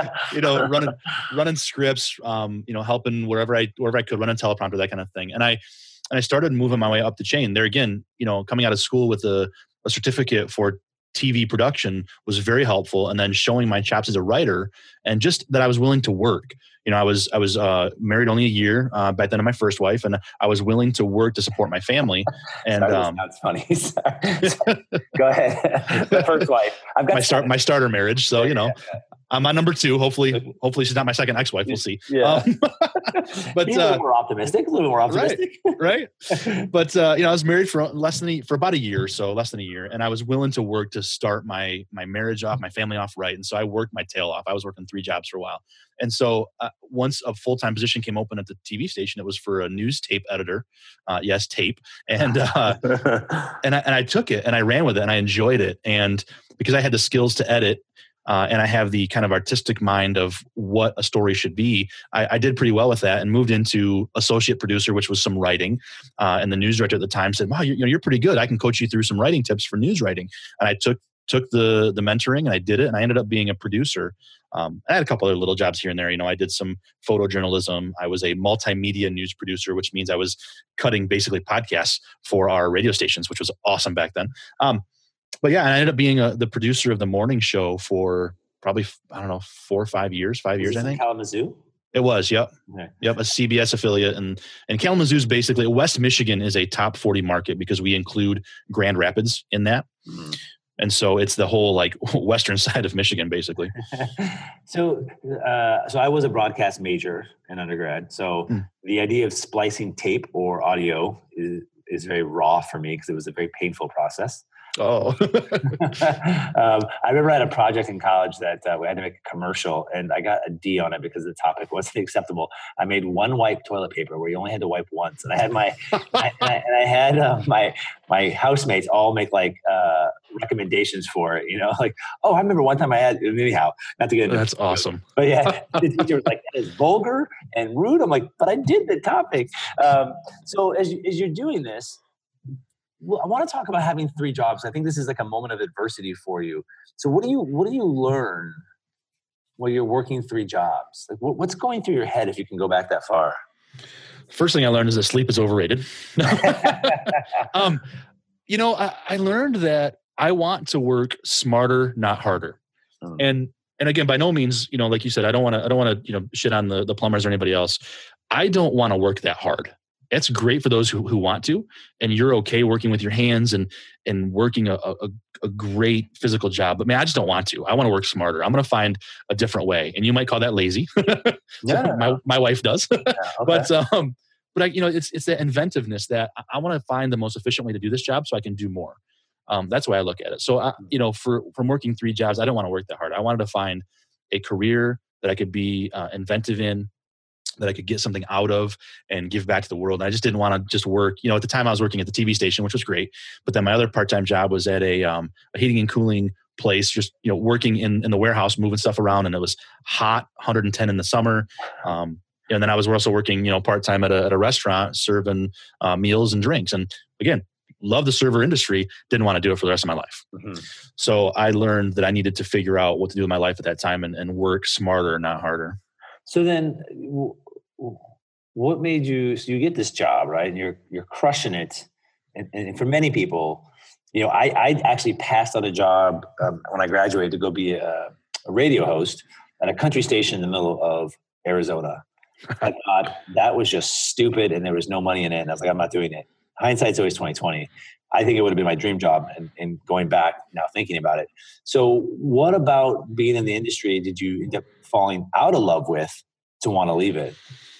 running scripts, helping wherever I could, run a teleprompter, that kind of thing. And I started moving my way up the chain. There again, coming out of school with a certificate for TV production was very helpful, and then showing my chops as a writer and just that I was willing to work. I was married only a year back then to my first wife, and I was willing to work to support my family. And that's funny. Sorry. Go ahead. The first wife. I've got my starter marriage. So I'm on number 2. Hopefully she's not my second ex-wife. We'll see. Yeah. But a little more optimistic. Right. But I was married for about a year or so, less than a year, and I was willing to work to start my marriage off, my family off right. And so I worked my tail off. I was working 3 jobs for a while. And so once a full-time position came open at the TV station, it was for a news tape editor. Yes, tape. And I took it and I ran with it and I enjoyed it. And because I had the skills to edit, and I have the kind of artistic mind of what a story should be, I did pretty well with that and moved into associate producer, which was some writing. And the news director at the time said, wow, you're pretty good. I can coach you through some writing tips for news writing. And I took the mentoring and I did it, and I ended up being a producer. I had a couple other little jobs here and there. I did some photojournalism. I was a multimedia news producer, which means I was cutting basically podcasts for our radio stations, which was awesome back then. But yeah, I ended up being the producer of the morning show for probably, 4 or 5 years. 5 years, I think. Kalamazoo? It was, yep. Okay. Yep, a CBS affiliate. And Kalamazoo's basically, West Michigan is a top 40 market because we include Grand Rapids in that. Mm-hmm. And so it's the whole like western side of Michigan, basically. So I was a broadcast major in undergrad. So the idea of splicing tape or audio is very raw for me because it was a very painful process. Oh. I remember I had a project in college that we had to make a commercial, and I got a D on it because the topic wasn't acceptable. I made one wipe toilet paper where you only had to wipe once, and I had my housemates all make like recommendations for it. You know, like, oh, I remember one time I had, anyhow, not to get into that's awesome. But yeah, the teacher was like, that is vulgar and rude. I'm like, but I did the topic. So as you're doing this. Well, I want to talk about having 3 jobs. I think this is like a moment of adversity for you. So what do you learn while you're working 3 jobs? Like what's going through your head if you can go back that far? First thing I learned is that sleep is overrated. I learned that I want to work smarter, not harder. And again, by no means, like you said, I don't want to, shit on the plumbers or anybody else. I don't want to work that hard. It's great for those who want to, and you're okay working with your hands and working a great physical job. But man, I just don't want to. I want to work smarter. I'm going to find a different way. And you might call that lazy. Yeah. My wife does. Yeah, okay. But it's that inventiveness that I want to find the most efficient way to do this job so I can do more. That's the way I look at it. So, from working 3 jobs, I don't want to work that hard. I wanted to find a career that I could be inventive in, that I could get something out of and give back to the world. And I just didn't want to just work. At the time I was working at the TV station, which was great. But then my other part-time job was at a heating and cooling place, just, working in the warehouse, moving stuff around. And it was hot, 110 in the summer. And then I was also working, part-time at a restaurant, serving meals and drinks. And again, love the server industry, didn't want to do it for the rest of my life. Mm-hmm. So I learned that I needed to figure out what to do with my life at that time and work smarter, not harder. So then what made you, so you get this job, right? And you're crushing it. And for many people, I actually passed on a job when I graduated to go be a radio host at a country station in the middle of Arizona. I thought that was just stupid and there was no money in it. And I was like, I'm not doing it. Hindsight's always 20/20. I think it would have been my dream job and going back now thinking about it. So what about being in the industry did you end up falling out of love with to want to leave it?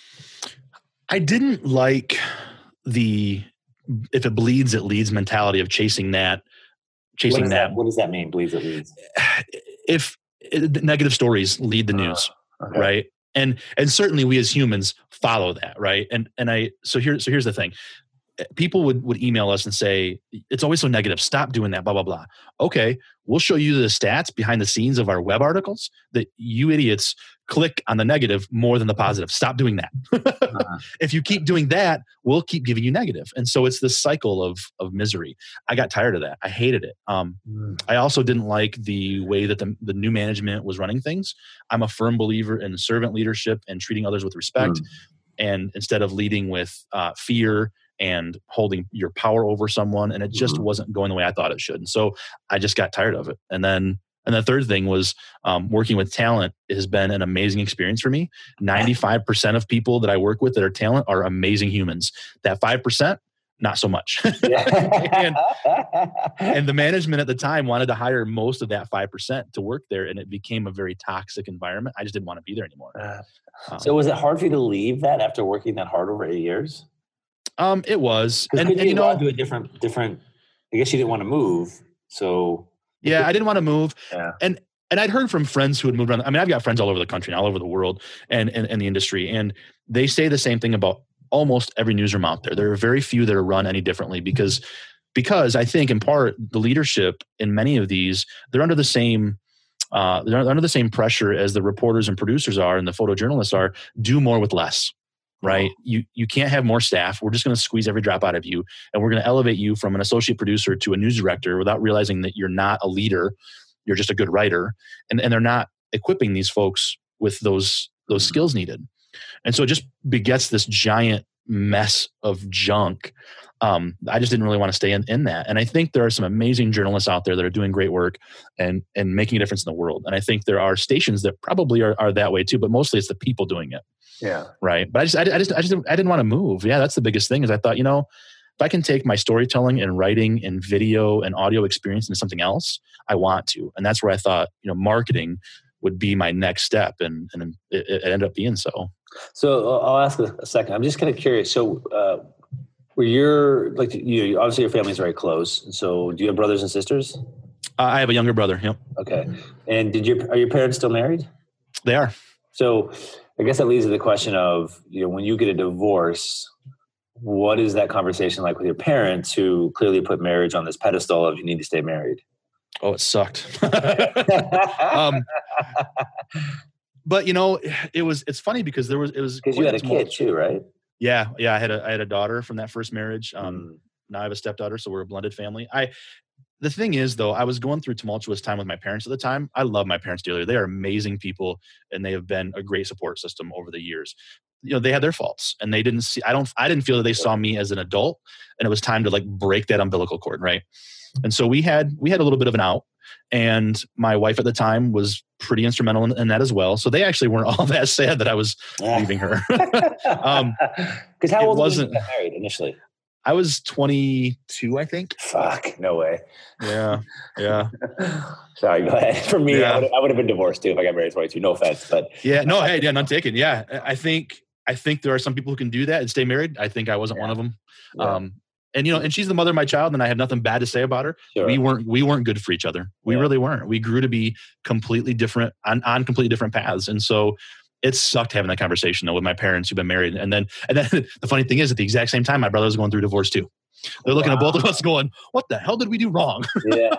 I didn't like the if it bleeds, it leads mentality of chasing that. What does that mean? Bleeds, it leads. If negative stories lead the news, okay. Right? And certainly we as humans follow that, right? So here's the thing. People would email us and say, it's always so negative. Stop doing that, blah, blah, blah. Okay, we'll show you the stats behind the scenes of our web articles that you idiots click on the negative more than the positive. Stop doing that. If you keep doing that, we'll keep giving you negative. And so it's this cycle of misery. I got tired of that. I hated it. I also didn't like the way that the new management was running things. I'm a firm believer in servant leadership and treating others with respect. And instead of leading with fear and holding your power over someone, and it just wasn't going the way I thought it should. And so I just got tired of it. And the third thing was working with talent has been an amazing experience for me. 95% of people that I work with that are talent are amazing humans. That 5%, not so much. and the management at the time wanted to hire most of that 5% to work there, and it became a very toxic environment. I just didn't want to be there anymore. So was it hard for you to leave that after working that hard over 8 years? It was. And you know, do a different, I guess you didn't want to move. So yeah, I didn't want to move. Yeah. And I'd heard from friends who had moved around. I mean, I've got friends all over the country and all over the world and the industry. And they say the same thing about almost every newsroom out there. There are very few that are run any differently because I think in part the leadership in many of these, they're under the same pressure as the reporters and producers are and the photojournalists are. Do more with less. Right? You can't have more staff. We're just going to squeeze every drop out of you. And we're going to elevate you from an associate producer to a news director without realizing that you're not a leader. You're just a good writer. And they're not equipping these folks with those skills needed. And so it just begets this giant mess of junk. I just didn't really want to stay in that. And I think there are some amazing journalists out there that are doing great work and making a difference in the world. And I think there are stations that probably are that way too, but mostly it's the people doing it. Yeah. Right. But I didn't want to move. Yeah. That's the biggest thing is I thought, if I can take my storytelling and writing and video and audio experience into something else, I want to. And that's where I thought, marketing would be my next step. And it ended up being so. So I'll ask a second. I'm just kind of curious. So were obviously your family's very close. And so do you have brothers and sisters? I have a younger brother. Yep. Okay. And are your parents still married? They are. So I guess that leads to the question of, when you get a divorce, what is that conversation like with your parents who clearly put marriage on this pedestal of you need to stay married? Oh, it sucked. But it's funny because because you had a kid too, right? Yeah. I had a daughter from that first marriage. Now I have a stepdaughter, so we're a blended family. The thing is, though, I was going through tumultuous time with my parents at the time. I love my parents dearly. They are amazing people, and they have been a great support system over the years. They had their faults, and they didn't see. I didn't feel that they saw me as an adult, and it was time to break that umbilical cord, right? And so we had a little bit of an out, and my wife at the time was pretty instrumental in that as well. So they actually weren't all that sad that I was leaving her. Because how old was you when you got married initially? I was 22, I think. Fuck, no way. Yeah. Sorry, go ahead. For me, I would have been divorced too if I got married at 22. No offense, but none taken. Yeah, I think there are some people who can do that and stay married. I think I wasn't one of them. Yeah. And she's the mother of my child, and I have nothing bad to say about her. Sure. We weren't good for each other. We really weren't. We grew to be completely different on completely different paths, and so. It sucked having that conversation though with my parents who've been married. And then the funny thing is at the exact same time, my brother was going through divorce too. They're looking at both of us going, what the hell did we do wrong? Yeah.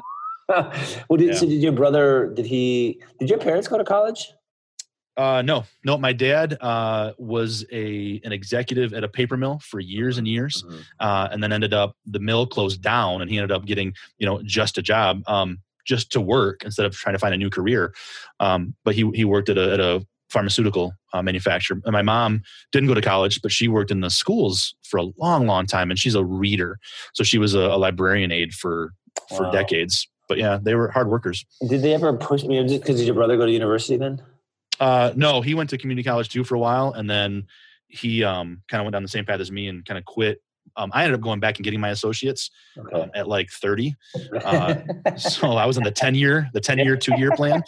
So did your brother, did your parents go to college? No, my dad was an executive at a paper mill for years and years. And then the mill closed down and he ended up getting, just a job, just to work instead of trying to find a new career. But he worked at a pharmaceutical manufacturer. And my mom didn't go to college, but she worked in the schools for a long, long time. And she's a reader. So she was a librarian aide for decades. But yeah, they were hard workers. Did they ever push me? Because did your brother go to university then? No, he went to community college too for a while. And then he kind of went down the same path as me and kind of quit. I ended up going back and getting my associates at 30. So I was in the 10-year 2-year plan.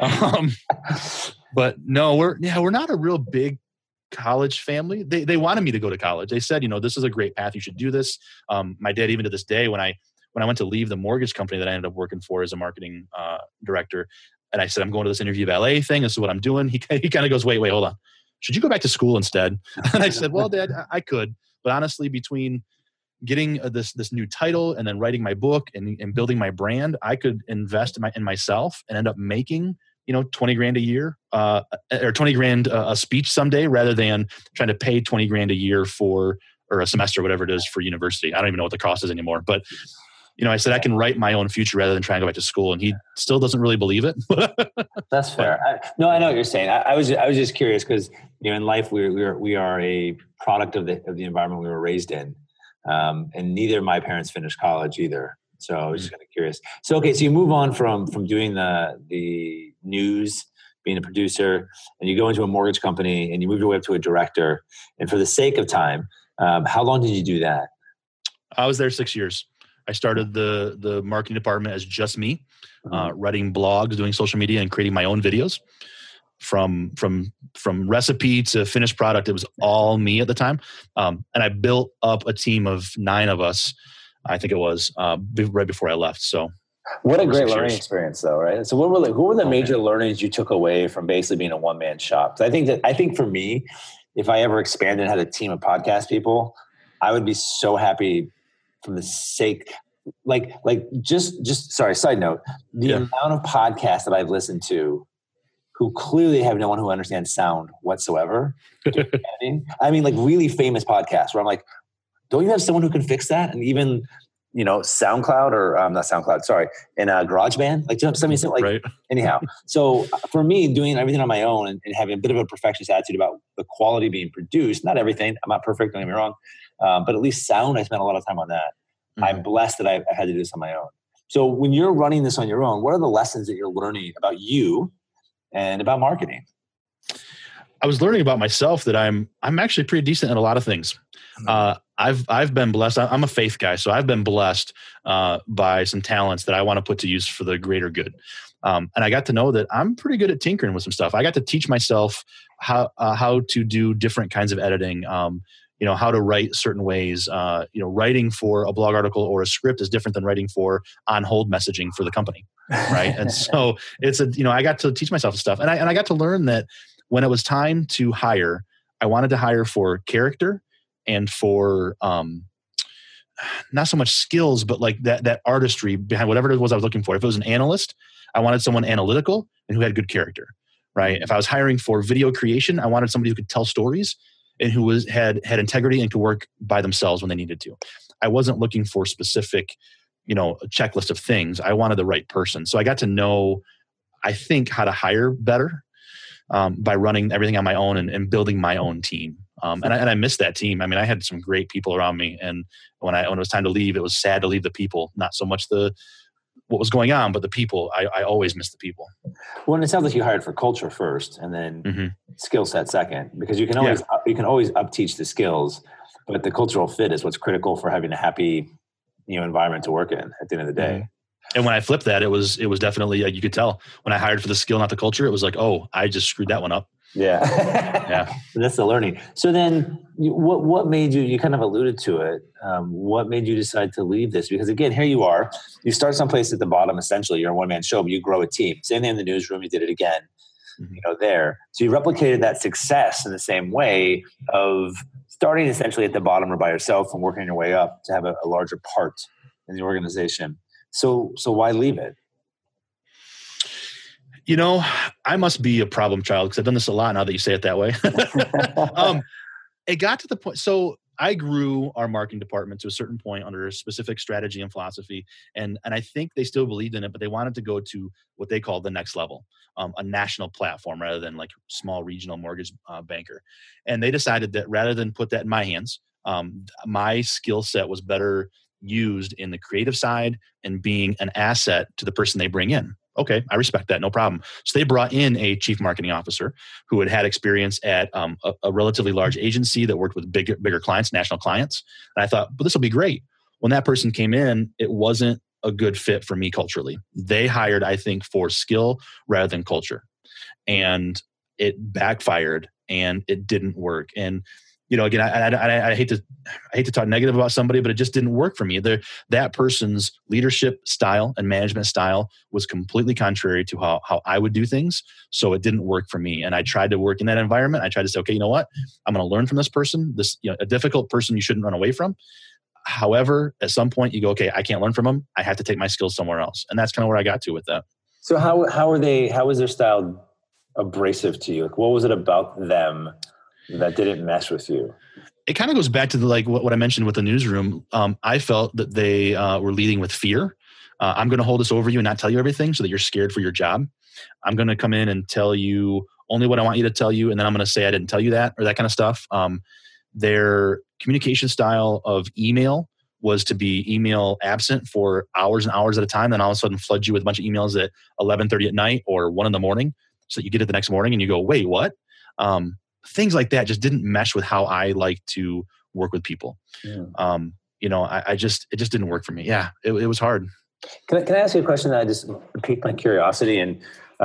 But no, we're not a real big college family. They wanted me to go to college. They said, this is a great path. You should do this. My dad, even to this day, when I went to leave the mortgage company that I ended up working for as a marketing director, and I said, I'm going to this interview valet thing. This is what I'm doing. He kind of goes, wait, hold on. Should you go back to school instead? And I said, well, Dad, I could. But honestly, between getting this new title and then writing my book and building my brand, I could invest in myself and end up making, $20,000 a year or $20,000 a speech someday rather than trying to pay $20,000 a year or a semester, whatever it is for university. I don't even know what the cost is anymore. But, I said I can write my own future rather than trying to go back to school. And he still doesn't really believe it. That's fair. I know what you're saying. I was just curious because, in life, we are a product of the environment we were raised in. And neither of my parents finished college either. So I was just kind of curious. So, okay. So you move on from doing the news, being a producer, and you go into a mortgage company and you move your way up to a director. And for the sake of time, how long did you do that? I was there 6 years. I started the marketing department as just me, writing blogs, doing social media, and creating my own videos. From recipe to finished product, it was all me at the time. And I built up a team of 9 of us, I think it was, right before I left. So what a great learning experience though, right? So who were the major learnings you took away from basically being a one-man shop? I think for me, if I ever expanded and had a team of podcast people, I would be so happy from the sake, sorry, side note, the amount of podcasts that I've listened to who clearly have no one who understands sound whatsoever. I mean, really famous podcasts where I'm like, don't you have someone who can fix that? And even, SoundCloud or not SoundCloud, sorry, in GarageBand, something right. Anyhow. So for me, doing everything on my own and having a bit of a perfectionist attitude about the quality being produced, not everything, I'm not perfect, don't get me wrong. But at least sound, I spent a lot of time on that. Mm-hmm. I'm blessed that I've had to do this on my own. So when you're running this on your own, what are the lessons that you're learning about you and about marketing? I was learning about myself that I'm actually pretty decent at a lot of things. I've been blessed. I'm a faith guy, so I've been blessed by some talents that I want to put to use for the greater good. And I got to know that I'm pretty good at tinkering with some stuff. I got to teach myself how to do different kinds of editing. How to write certain ways. Writing for a blog article or a script is different than writing for on hold messaging for the company, right? And so I got to teach myself stuff, and I got to learn that when it was time to hire, I wanted to hire for character and for not so much skills, but like that artistry behind whatever it was I was looking for. If it was an analyst, I wanted someone analytical and who had good character, right? If I was hiring for video creation, I wanted somebody who could tell stories and who had integrity and could work by themselves when they needed to. I wasn't looking for specific, a checklist of things. I wanted the right person. So I got to know, I think, how to hire better by running everything on my own and building my own team. And I missed that team. I mean, I had some great people around me, and when it was time to leave, it was sad to leave the people, not so much what was going on, but the people. I always miss the people. Well, and it sounds like you hired for culture first, and then skill set second, because you can always upteach the skills, but the cultural fit is what's critical for having a happy, environment to work in at the end of the day. And when I flipped that, it was definitely, you could tell when I hired for the skill, not the culture. It was like, oh, I just screwed that one up. Yeah. Yeah. That's the learning. So then what made you kind of alluded to it. What made you decide to leave this? Because again, here you are, you start someplace at the bottom, essentially you're a one-man show, but you grow a team. Same thing in the newsroom, you did it again, there. So you replicated that success in the same way of starting essentially at the bottom or by yourself and working your way up to have a larger part in the organization. So why leave it? I must be a problem child because I've done this a lot now that you say it that way. It got to the point. So I grew our marketing department to a certain point under a specific strategy and philosophy. And I think they still believed in it, but they wanted to go to what they call the next level, a national platform rather than like small regional mortgage banker. And they decided that rather than put that in my hands, my skill set was better used in the creative side and being an asset to the person they bring in. Okay, I respect that, no problem. So they brought in a chief marketing officer who had experience at a relatively large agency that worked with bigger clients, national clients. And I thought, but this will be great. When that person came in, it wasn't a good fit for me culturally. They hired, I think, for skill rather than culture. And it backfired and it didn't work. And again, I hate to talk negative about somebody, but it just didn't work for me. That person's leadership style and management style was completely contrary to how I would do things. So it didn't work for me. And I tried to work in that environment. I tried to say, okay, you know what? I'm going to learn from this person. A difficult person you shouldn't run away from. However, at some point you go, okay, I can't learn from them. I have to take my skills somewhere else. And that's kind of where I got to with that. So how was their style abrasive to you? Like, what was it about them that didn't mesh with you? It kind of goes back to what I mentioned with the newsroom. I felt that they were leading with fear. I'm going to hold this over you and not tell you everything so that you're scared for your job. I'm going to come in and tell you only what I want you to tell you. And then I'm going to say I didn't tell you that or that kind of stuff. Their communication style of email was to be email absent for hours and hours at a time. Then all of a sudden flood you with a bunch of emails at 11:30 at night or 1 a.m. so that you get it the next morning and you go, wait, what? Things like that just didn't mesh with how I like to work with people. Yeah. It just didn't work for me. Yeah, it was hard. Can I ask you a question that I just piqued my curiosity? And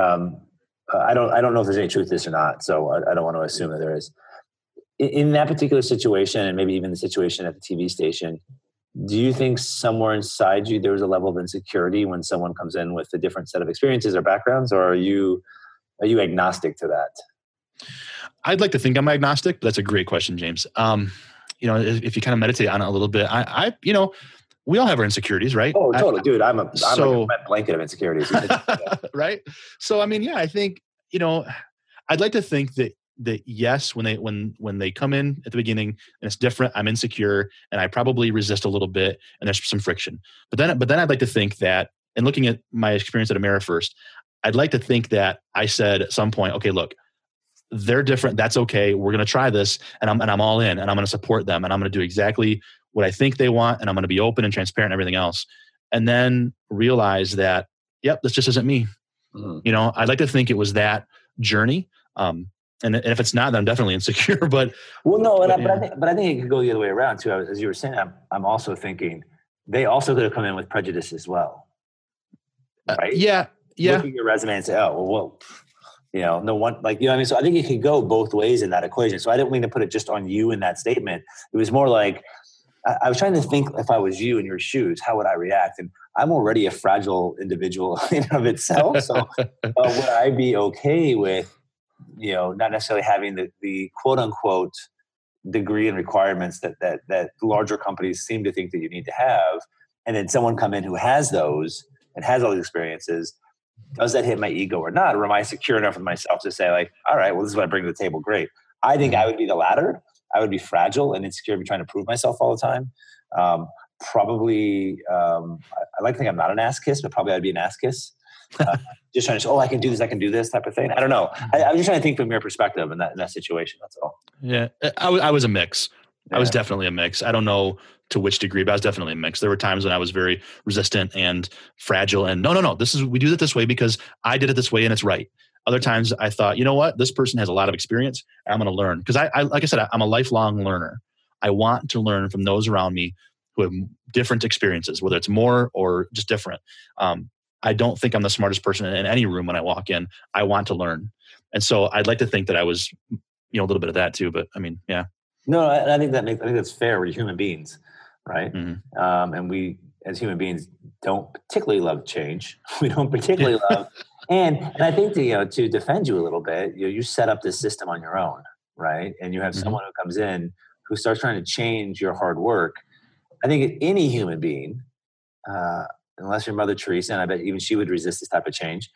I don't know if there's any truth to this or not, so I don't want to assume that there is. In that particular situation, and maybe even the situation at the TV station, do you think somewhere inside you there was a level of insecurity when someone comes in with a different set of experiences or backgrounds, or are you agnostic to that? I'd like to think I'm agnostic, but that's a great question, James. If you kind of meditate on it a little bit, we all have our insecurities, right? Oh, totally, dude. I'm like a wet blanket of insecurities. Right. So, I think, I'd like to think that yes, when they come in at the beginning and it's different, I'm insecure and I probably resist a little bit and there's some friction. But then I'd like to think that, and looking at my experience at AmeriFirst, I'd like to think that I said at some point, okay, look, they're different. That's okay. We're going to try this, and I'm all in, and I'm going to support them, and I'm going to do exactly what I think they want, and I'm going to be open and transparent and everything else. And then realize that, yep, this just isn't me. Mm-hmm. I'd like to think it was that journey. And if it's not, then I'm definitely insecure. But I think it could go the other way around too. As you were saying, I'm also thinking they also could have come in with prejudice as well, right? Yeah. Look at your resume and say, oh, well, no one, like, I mean? So I think it could go both ways in that equation. So I didn't mean to put it just on you in that statement. It was more like, I was trying to think, if I was you in your shoes, how would I react? And I'm already a fragile individual in and of itself. So would I be okay with, not necessarily having the quote unquote degree and requirements that larger companies seem to think that you need to have, and then someone come in who has those and has all these experiences? Does that hit my ego or not? Or am I secure enough with myself to say, like, all right, well, this is what I bring to the table. Great. I think I would be the latter. I would be fragile and insecure, be trying to prove myself all the time. Probably, I like to think I'm not an ass kiss, but probably I'd be an ass kiss. Just trying to say, I can do this type of thing. I don't know. I'm just trying to think from your perspective in that situation. That's all. Yeah. I was a mix. Yeah. I was definitely a mix. I don't know to which degree, but I was definitely a mix. There were times when I was very resistant and fragile and no, we do it this way because I did it this way and it's right. Other times I thought, you know what, this person has a lot of experience. I'm going to learn. Because I, like I said, I'm a lifelong learner. I want to learn from those around me who have different experiences, whether it's more or just different. I don't think I'm the smartest person in any room when I walk in. I want to learn. And so I'd like to think that I was, a little bit of that too. But I mean, yeah. No, I think that's fair. We're human beings, right? Mm-hmm. And we, as human beings, don't particularly love change. We don't particularly love, and I think to defend you a little bit, you set up this system on your own, right? And you have mm-hmm. someone who comes in who starts trying to change your hard work. I think any human being, unless you're Mother Teresa, and I bet even she would resist this type of change,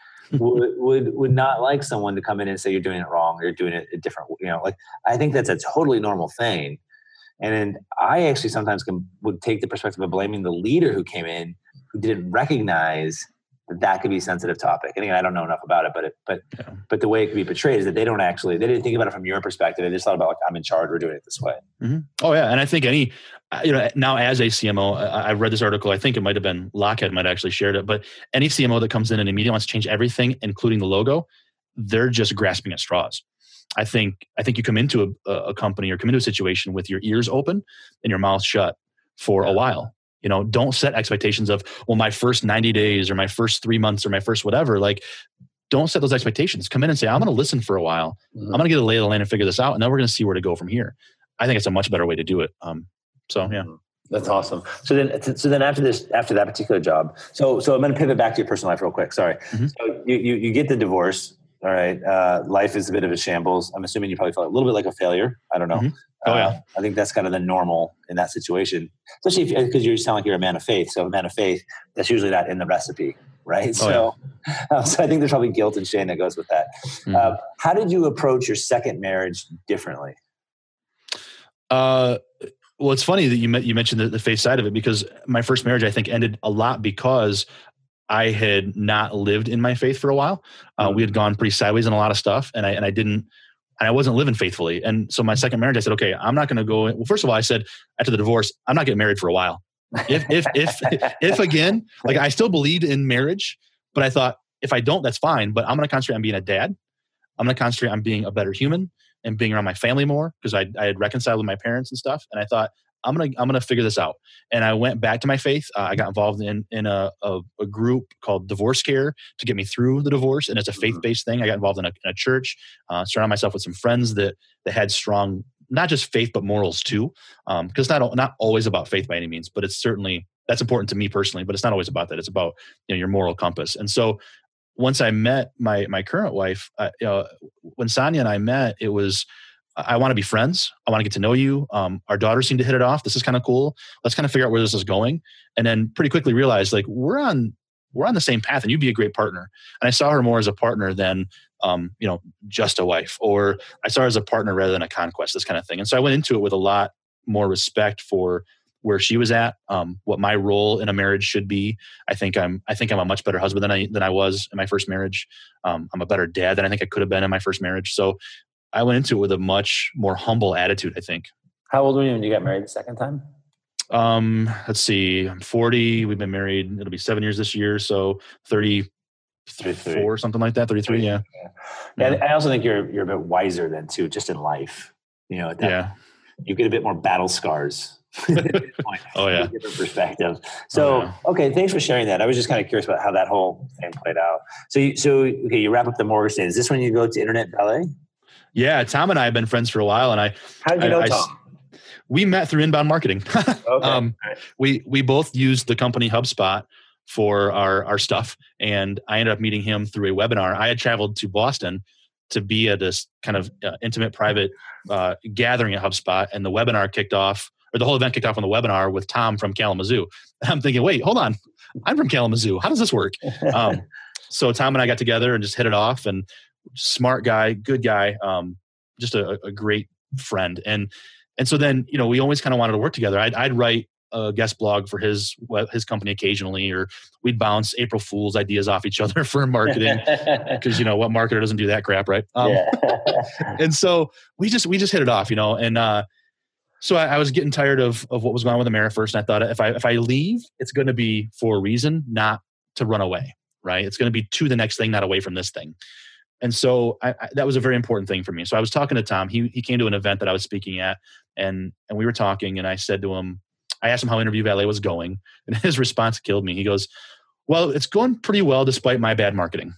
would not like someone to come in and say you're doing it wrong or you're doing it a different. I think that's a totally normal thing. And I actually sometimes would take the perspective of blaming the leader who came in, who didn't recognize that could be a sensitive topic. And again, I don't know enough about it, but the way it could be portrayed is that they didn't think about it from your perspective. They just thought about, like, I'm in charge, we're doing it this way. Mm-hmm. Oh yeah. And I think now as a CMO, I read this article, I think it might've been Lockheed might have actually shared it, but any CMO that comes in and immediately wants to change everything, including the logo, they're just grasping at straws. I think you come into a company or come into a situation with your ears open and your mouth shut for a while. Don't set expectations of, well, my first 90 days or my first 3 months or my first whatever. Like, don't set those expectations. Come in and say, I'm going to listen for a while. Mm-hmm. I'm going to get a lay of the land and figure this out. And then we're going to see where to go from here. I think it's a much better way to do it. So yeah. That's awesome. So then after that particular job, so I'm going to pivot back to your personal life real quick. Sorry. Mm-hmm. So you get the divorce. All right. Life is a bit of a shambles. I'm assuming you probably felt a little bit like a failure. I don't know. Mm-hmm. Oh yeah. I think that's kind of the normal in that situation, especially because you sound like you're a man of faith. So a man of faith, that's usually not in the recipe, right? So I think there's probably guilt and shame that goes with that. Mm-hmm. How did you approach your second marriage differently? Well, it's funny that you mentioned the faith side of it, because my first marriage, I think, ended a lot because I had not lived in my faith for a while. We had gone pretty sideways in a lot of stuff, and I wasn't living faithfully. And so my second marriage, I said, okay, I'm not going to go. Well, first of all, I said after the divorce, I'm not getting married for a while. If again, like, I still believed in marriage, but I thought, if I don't, that's fine. But I'm going to concentrate on being a dad. I'm going to concentrate on being a better human and being around my family more, because I had reconciled with my parents and stuff. And I thought, I'm gonna figure this out. And I went back to my faith. I got involved in a group called Divorce Care to get me through the divorce. And it's a faith-based thing. I got involved in a church, surrounded myself with some friends that had strong, not just faith, but morals too. Because not always about faith by any means, but it's certainly, that's important to me personally, but it's not always about that. It's about, your moral compass. And so once I met my current wife, when Sonia and I met, it was, I want to be friends. I want to get to know you. Our daughters seem to hit it off. This is kind of cool. Let's kind of figure out where this is going. And then pretty quickly realized, like, we're on the same path, and you'd be a great partner. And I saw her more as a partner than, just a wife, or I saw her as a partner rather than a conquest, this kind of thing. And so I went into it with a lot more respect for where she was at, what my role in a marriage should be. I think I'm a much better husband than I was in my first marriage. I'm a better dad than I think I could have been in my first marriage. So I went into it with a much more humble attitude, I think. How old were you when you got married the second time? Let's see. I'm 40. We've been married. It'll be 7 years this year. So 36, 34, something like that. 33, yeah. I also think you're a bit wiser then too, just in life. At that point, you get a bit more battle scars. Oh yeah, different perspective. So okay, thanks for sharing that. I was just kind of curious about how that whole thing played out. So you wrap up the Morgan Stanley. Is this when you go to Internet Ballet? Yeah, Tom and I have been friends for a while, and how did you know Tom? We met through inbound marketing. Okay. We both used the company HubSpot for our stuff, and I ended up meeting him through a webinar. I had traveled to Boston to be at this kind of intimate, private gathering at HubSpot, and the webinar kicked off. Or the whole event kicked off on the webinar with Tom from Kalamazoo. And I'm thinking, wait, hold on. I'm from Kalamazoo. How does this work? So Tom and I got together and just hit it off, and smart guy, good guy, just a great friend. And so then, we always kind of wanted to work together. I'd write a guest blog for his company occasionally, or we'd bounce April Fool's ideas off each other for marketing because what marketer doesn't do that crap, right? And so we just hit it off, and so I was getting tired of what was going on with AmeriFirst, and I thought if I leave, it's going to be for a reason, not to run away, right? It's going to be to the next thing, not away from this thing. And so that was a very important thing for me. So I was talking to Tom. He came to an event that I was speaking at, and we were talking, and I said to him, I asked him how Interview Valet was going, and his response killed me. He goes, well, it's going pretty well despite my bad marketing.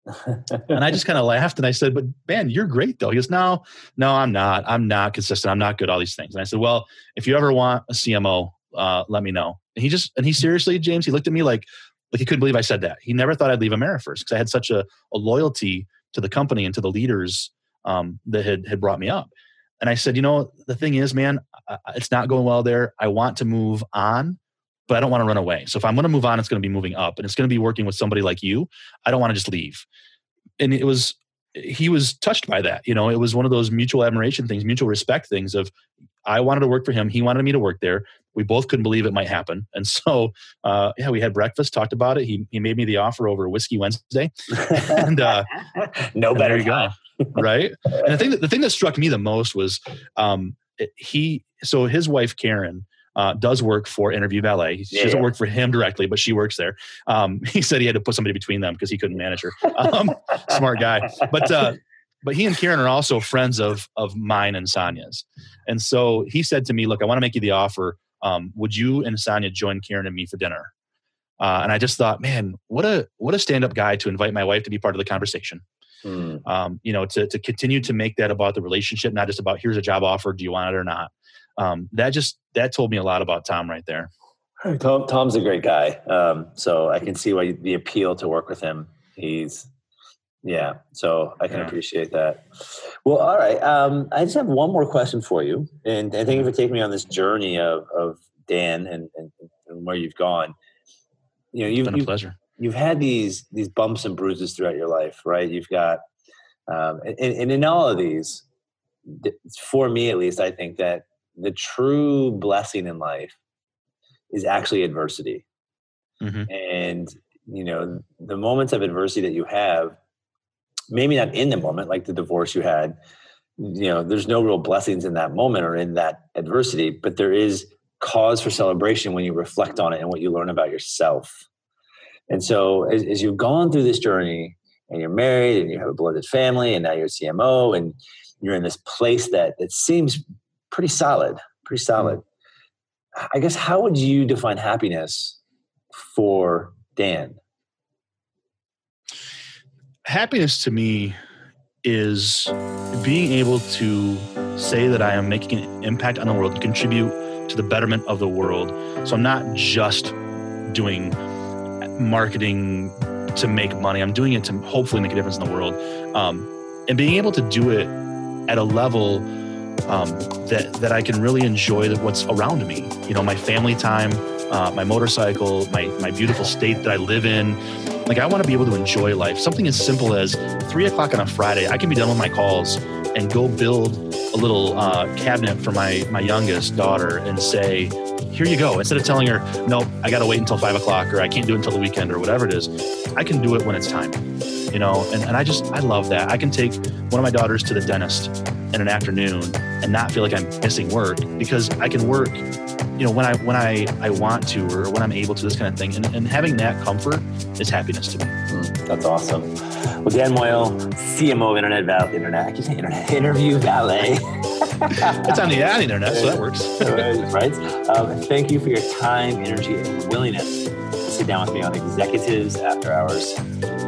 And I just kind of laughed, and I said, but man, you're great though. He goes, no, I'm not. I'm not consistent. I'm not good at all these things. And I said, well, if you ever want a CMO, let me know. And he seriously, James, he looked at me like he couldn't believe I said that. He never thought I'd leave AmeriFirst because I had such a loyalty to the company and to the leaders that had brought me up. And I said, the thing is, man, it's not going well there. I want to move on, but I don't want to run away. So if I'm going to move on, it's going to be moving up, and it's going to be working with somebody like you. I don't want to just leave. And he was touched by that. It was one of those mutual admiration things, mutual respect things of, I wanted to work for him. He wanted me to work there. We both couldn't believe it might happen. And so, we had breakfast, talked about it. He made me the offer over Whiskey Wednesday. And no better you go. Right. And the thing that struck me the most was his wife, Karen, does work for Interview Valet. She doesn't work for him directly, but she works there. He said he had to put somebody between them because he couldn't manage her. Smart guy. But he and Karen are also friends of mine and Sonia's. And so he said to me, look, I want to make you the offer. Would you and Sonia join Karen and me for dinner? And I just thought, man, what a stand-up guy to invite my wife to be part of the conversation. To continue to make that about the relationship, not just about here's a job offer, do you want it or not? That told me a lot about Tom right there. Tom's a great guy. So I can see why the appeal to work with him. So I can appreciate that. Well, all right. I just have one more question for you. And thank you for taking me on this journey of Dan and where you've gone. It's been a pleasure. You've had these bumps and bruises throughout your life, right? You've got, and in all of these, for me at least, I think that the true blessing in life is actually adversity. Mm-hmm. And, the moments of adversity that you have, maybe not in the moment, like the divorce you had, there's no real blessings in that moment or in that adversity, but there is cause for celebration when you reflect on it and what you learn about yourself. And so as you've gone through this journey and you're married and you have a blended family and now you're a CMO and you're in this place that seems pretty solid. I guess, how would you define happiness for Dan? Happiness to me is being able to say that I am making an impact on the world and contribute to the betterment of the world. So I'm not just doing marketing to make money. I'm doing it to hopefully make a difference in the world. And being able to do it at a level that I can really enjoy what's around me. My family time, my motorcycle, my beautiful state that I live in. Like, I want to be able to enjoy life. Something as simple as 3:00 on a Friday, I can be done with my calls and go build a little cabinet for my youngest daughter and say, here you go. Instead of telling her, nope, I got to wait until 5:00 or I can't do it until the weekend or whatever it is, I can do it when it's time, and I love that. I can take one of my daughters to the dentist in an afternoon and not feel like I'm missing work because I can work when I want to, or when I'm able to, this kind of thing, and having that comfort is happiness to me. That's awesome. Well, Dan Moyle, CMO of Interview Valet. It's on the internet, so that works. Right. Thank you for your time, energy, and willingness to sit down with me on Executives After Hours.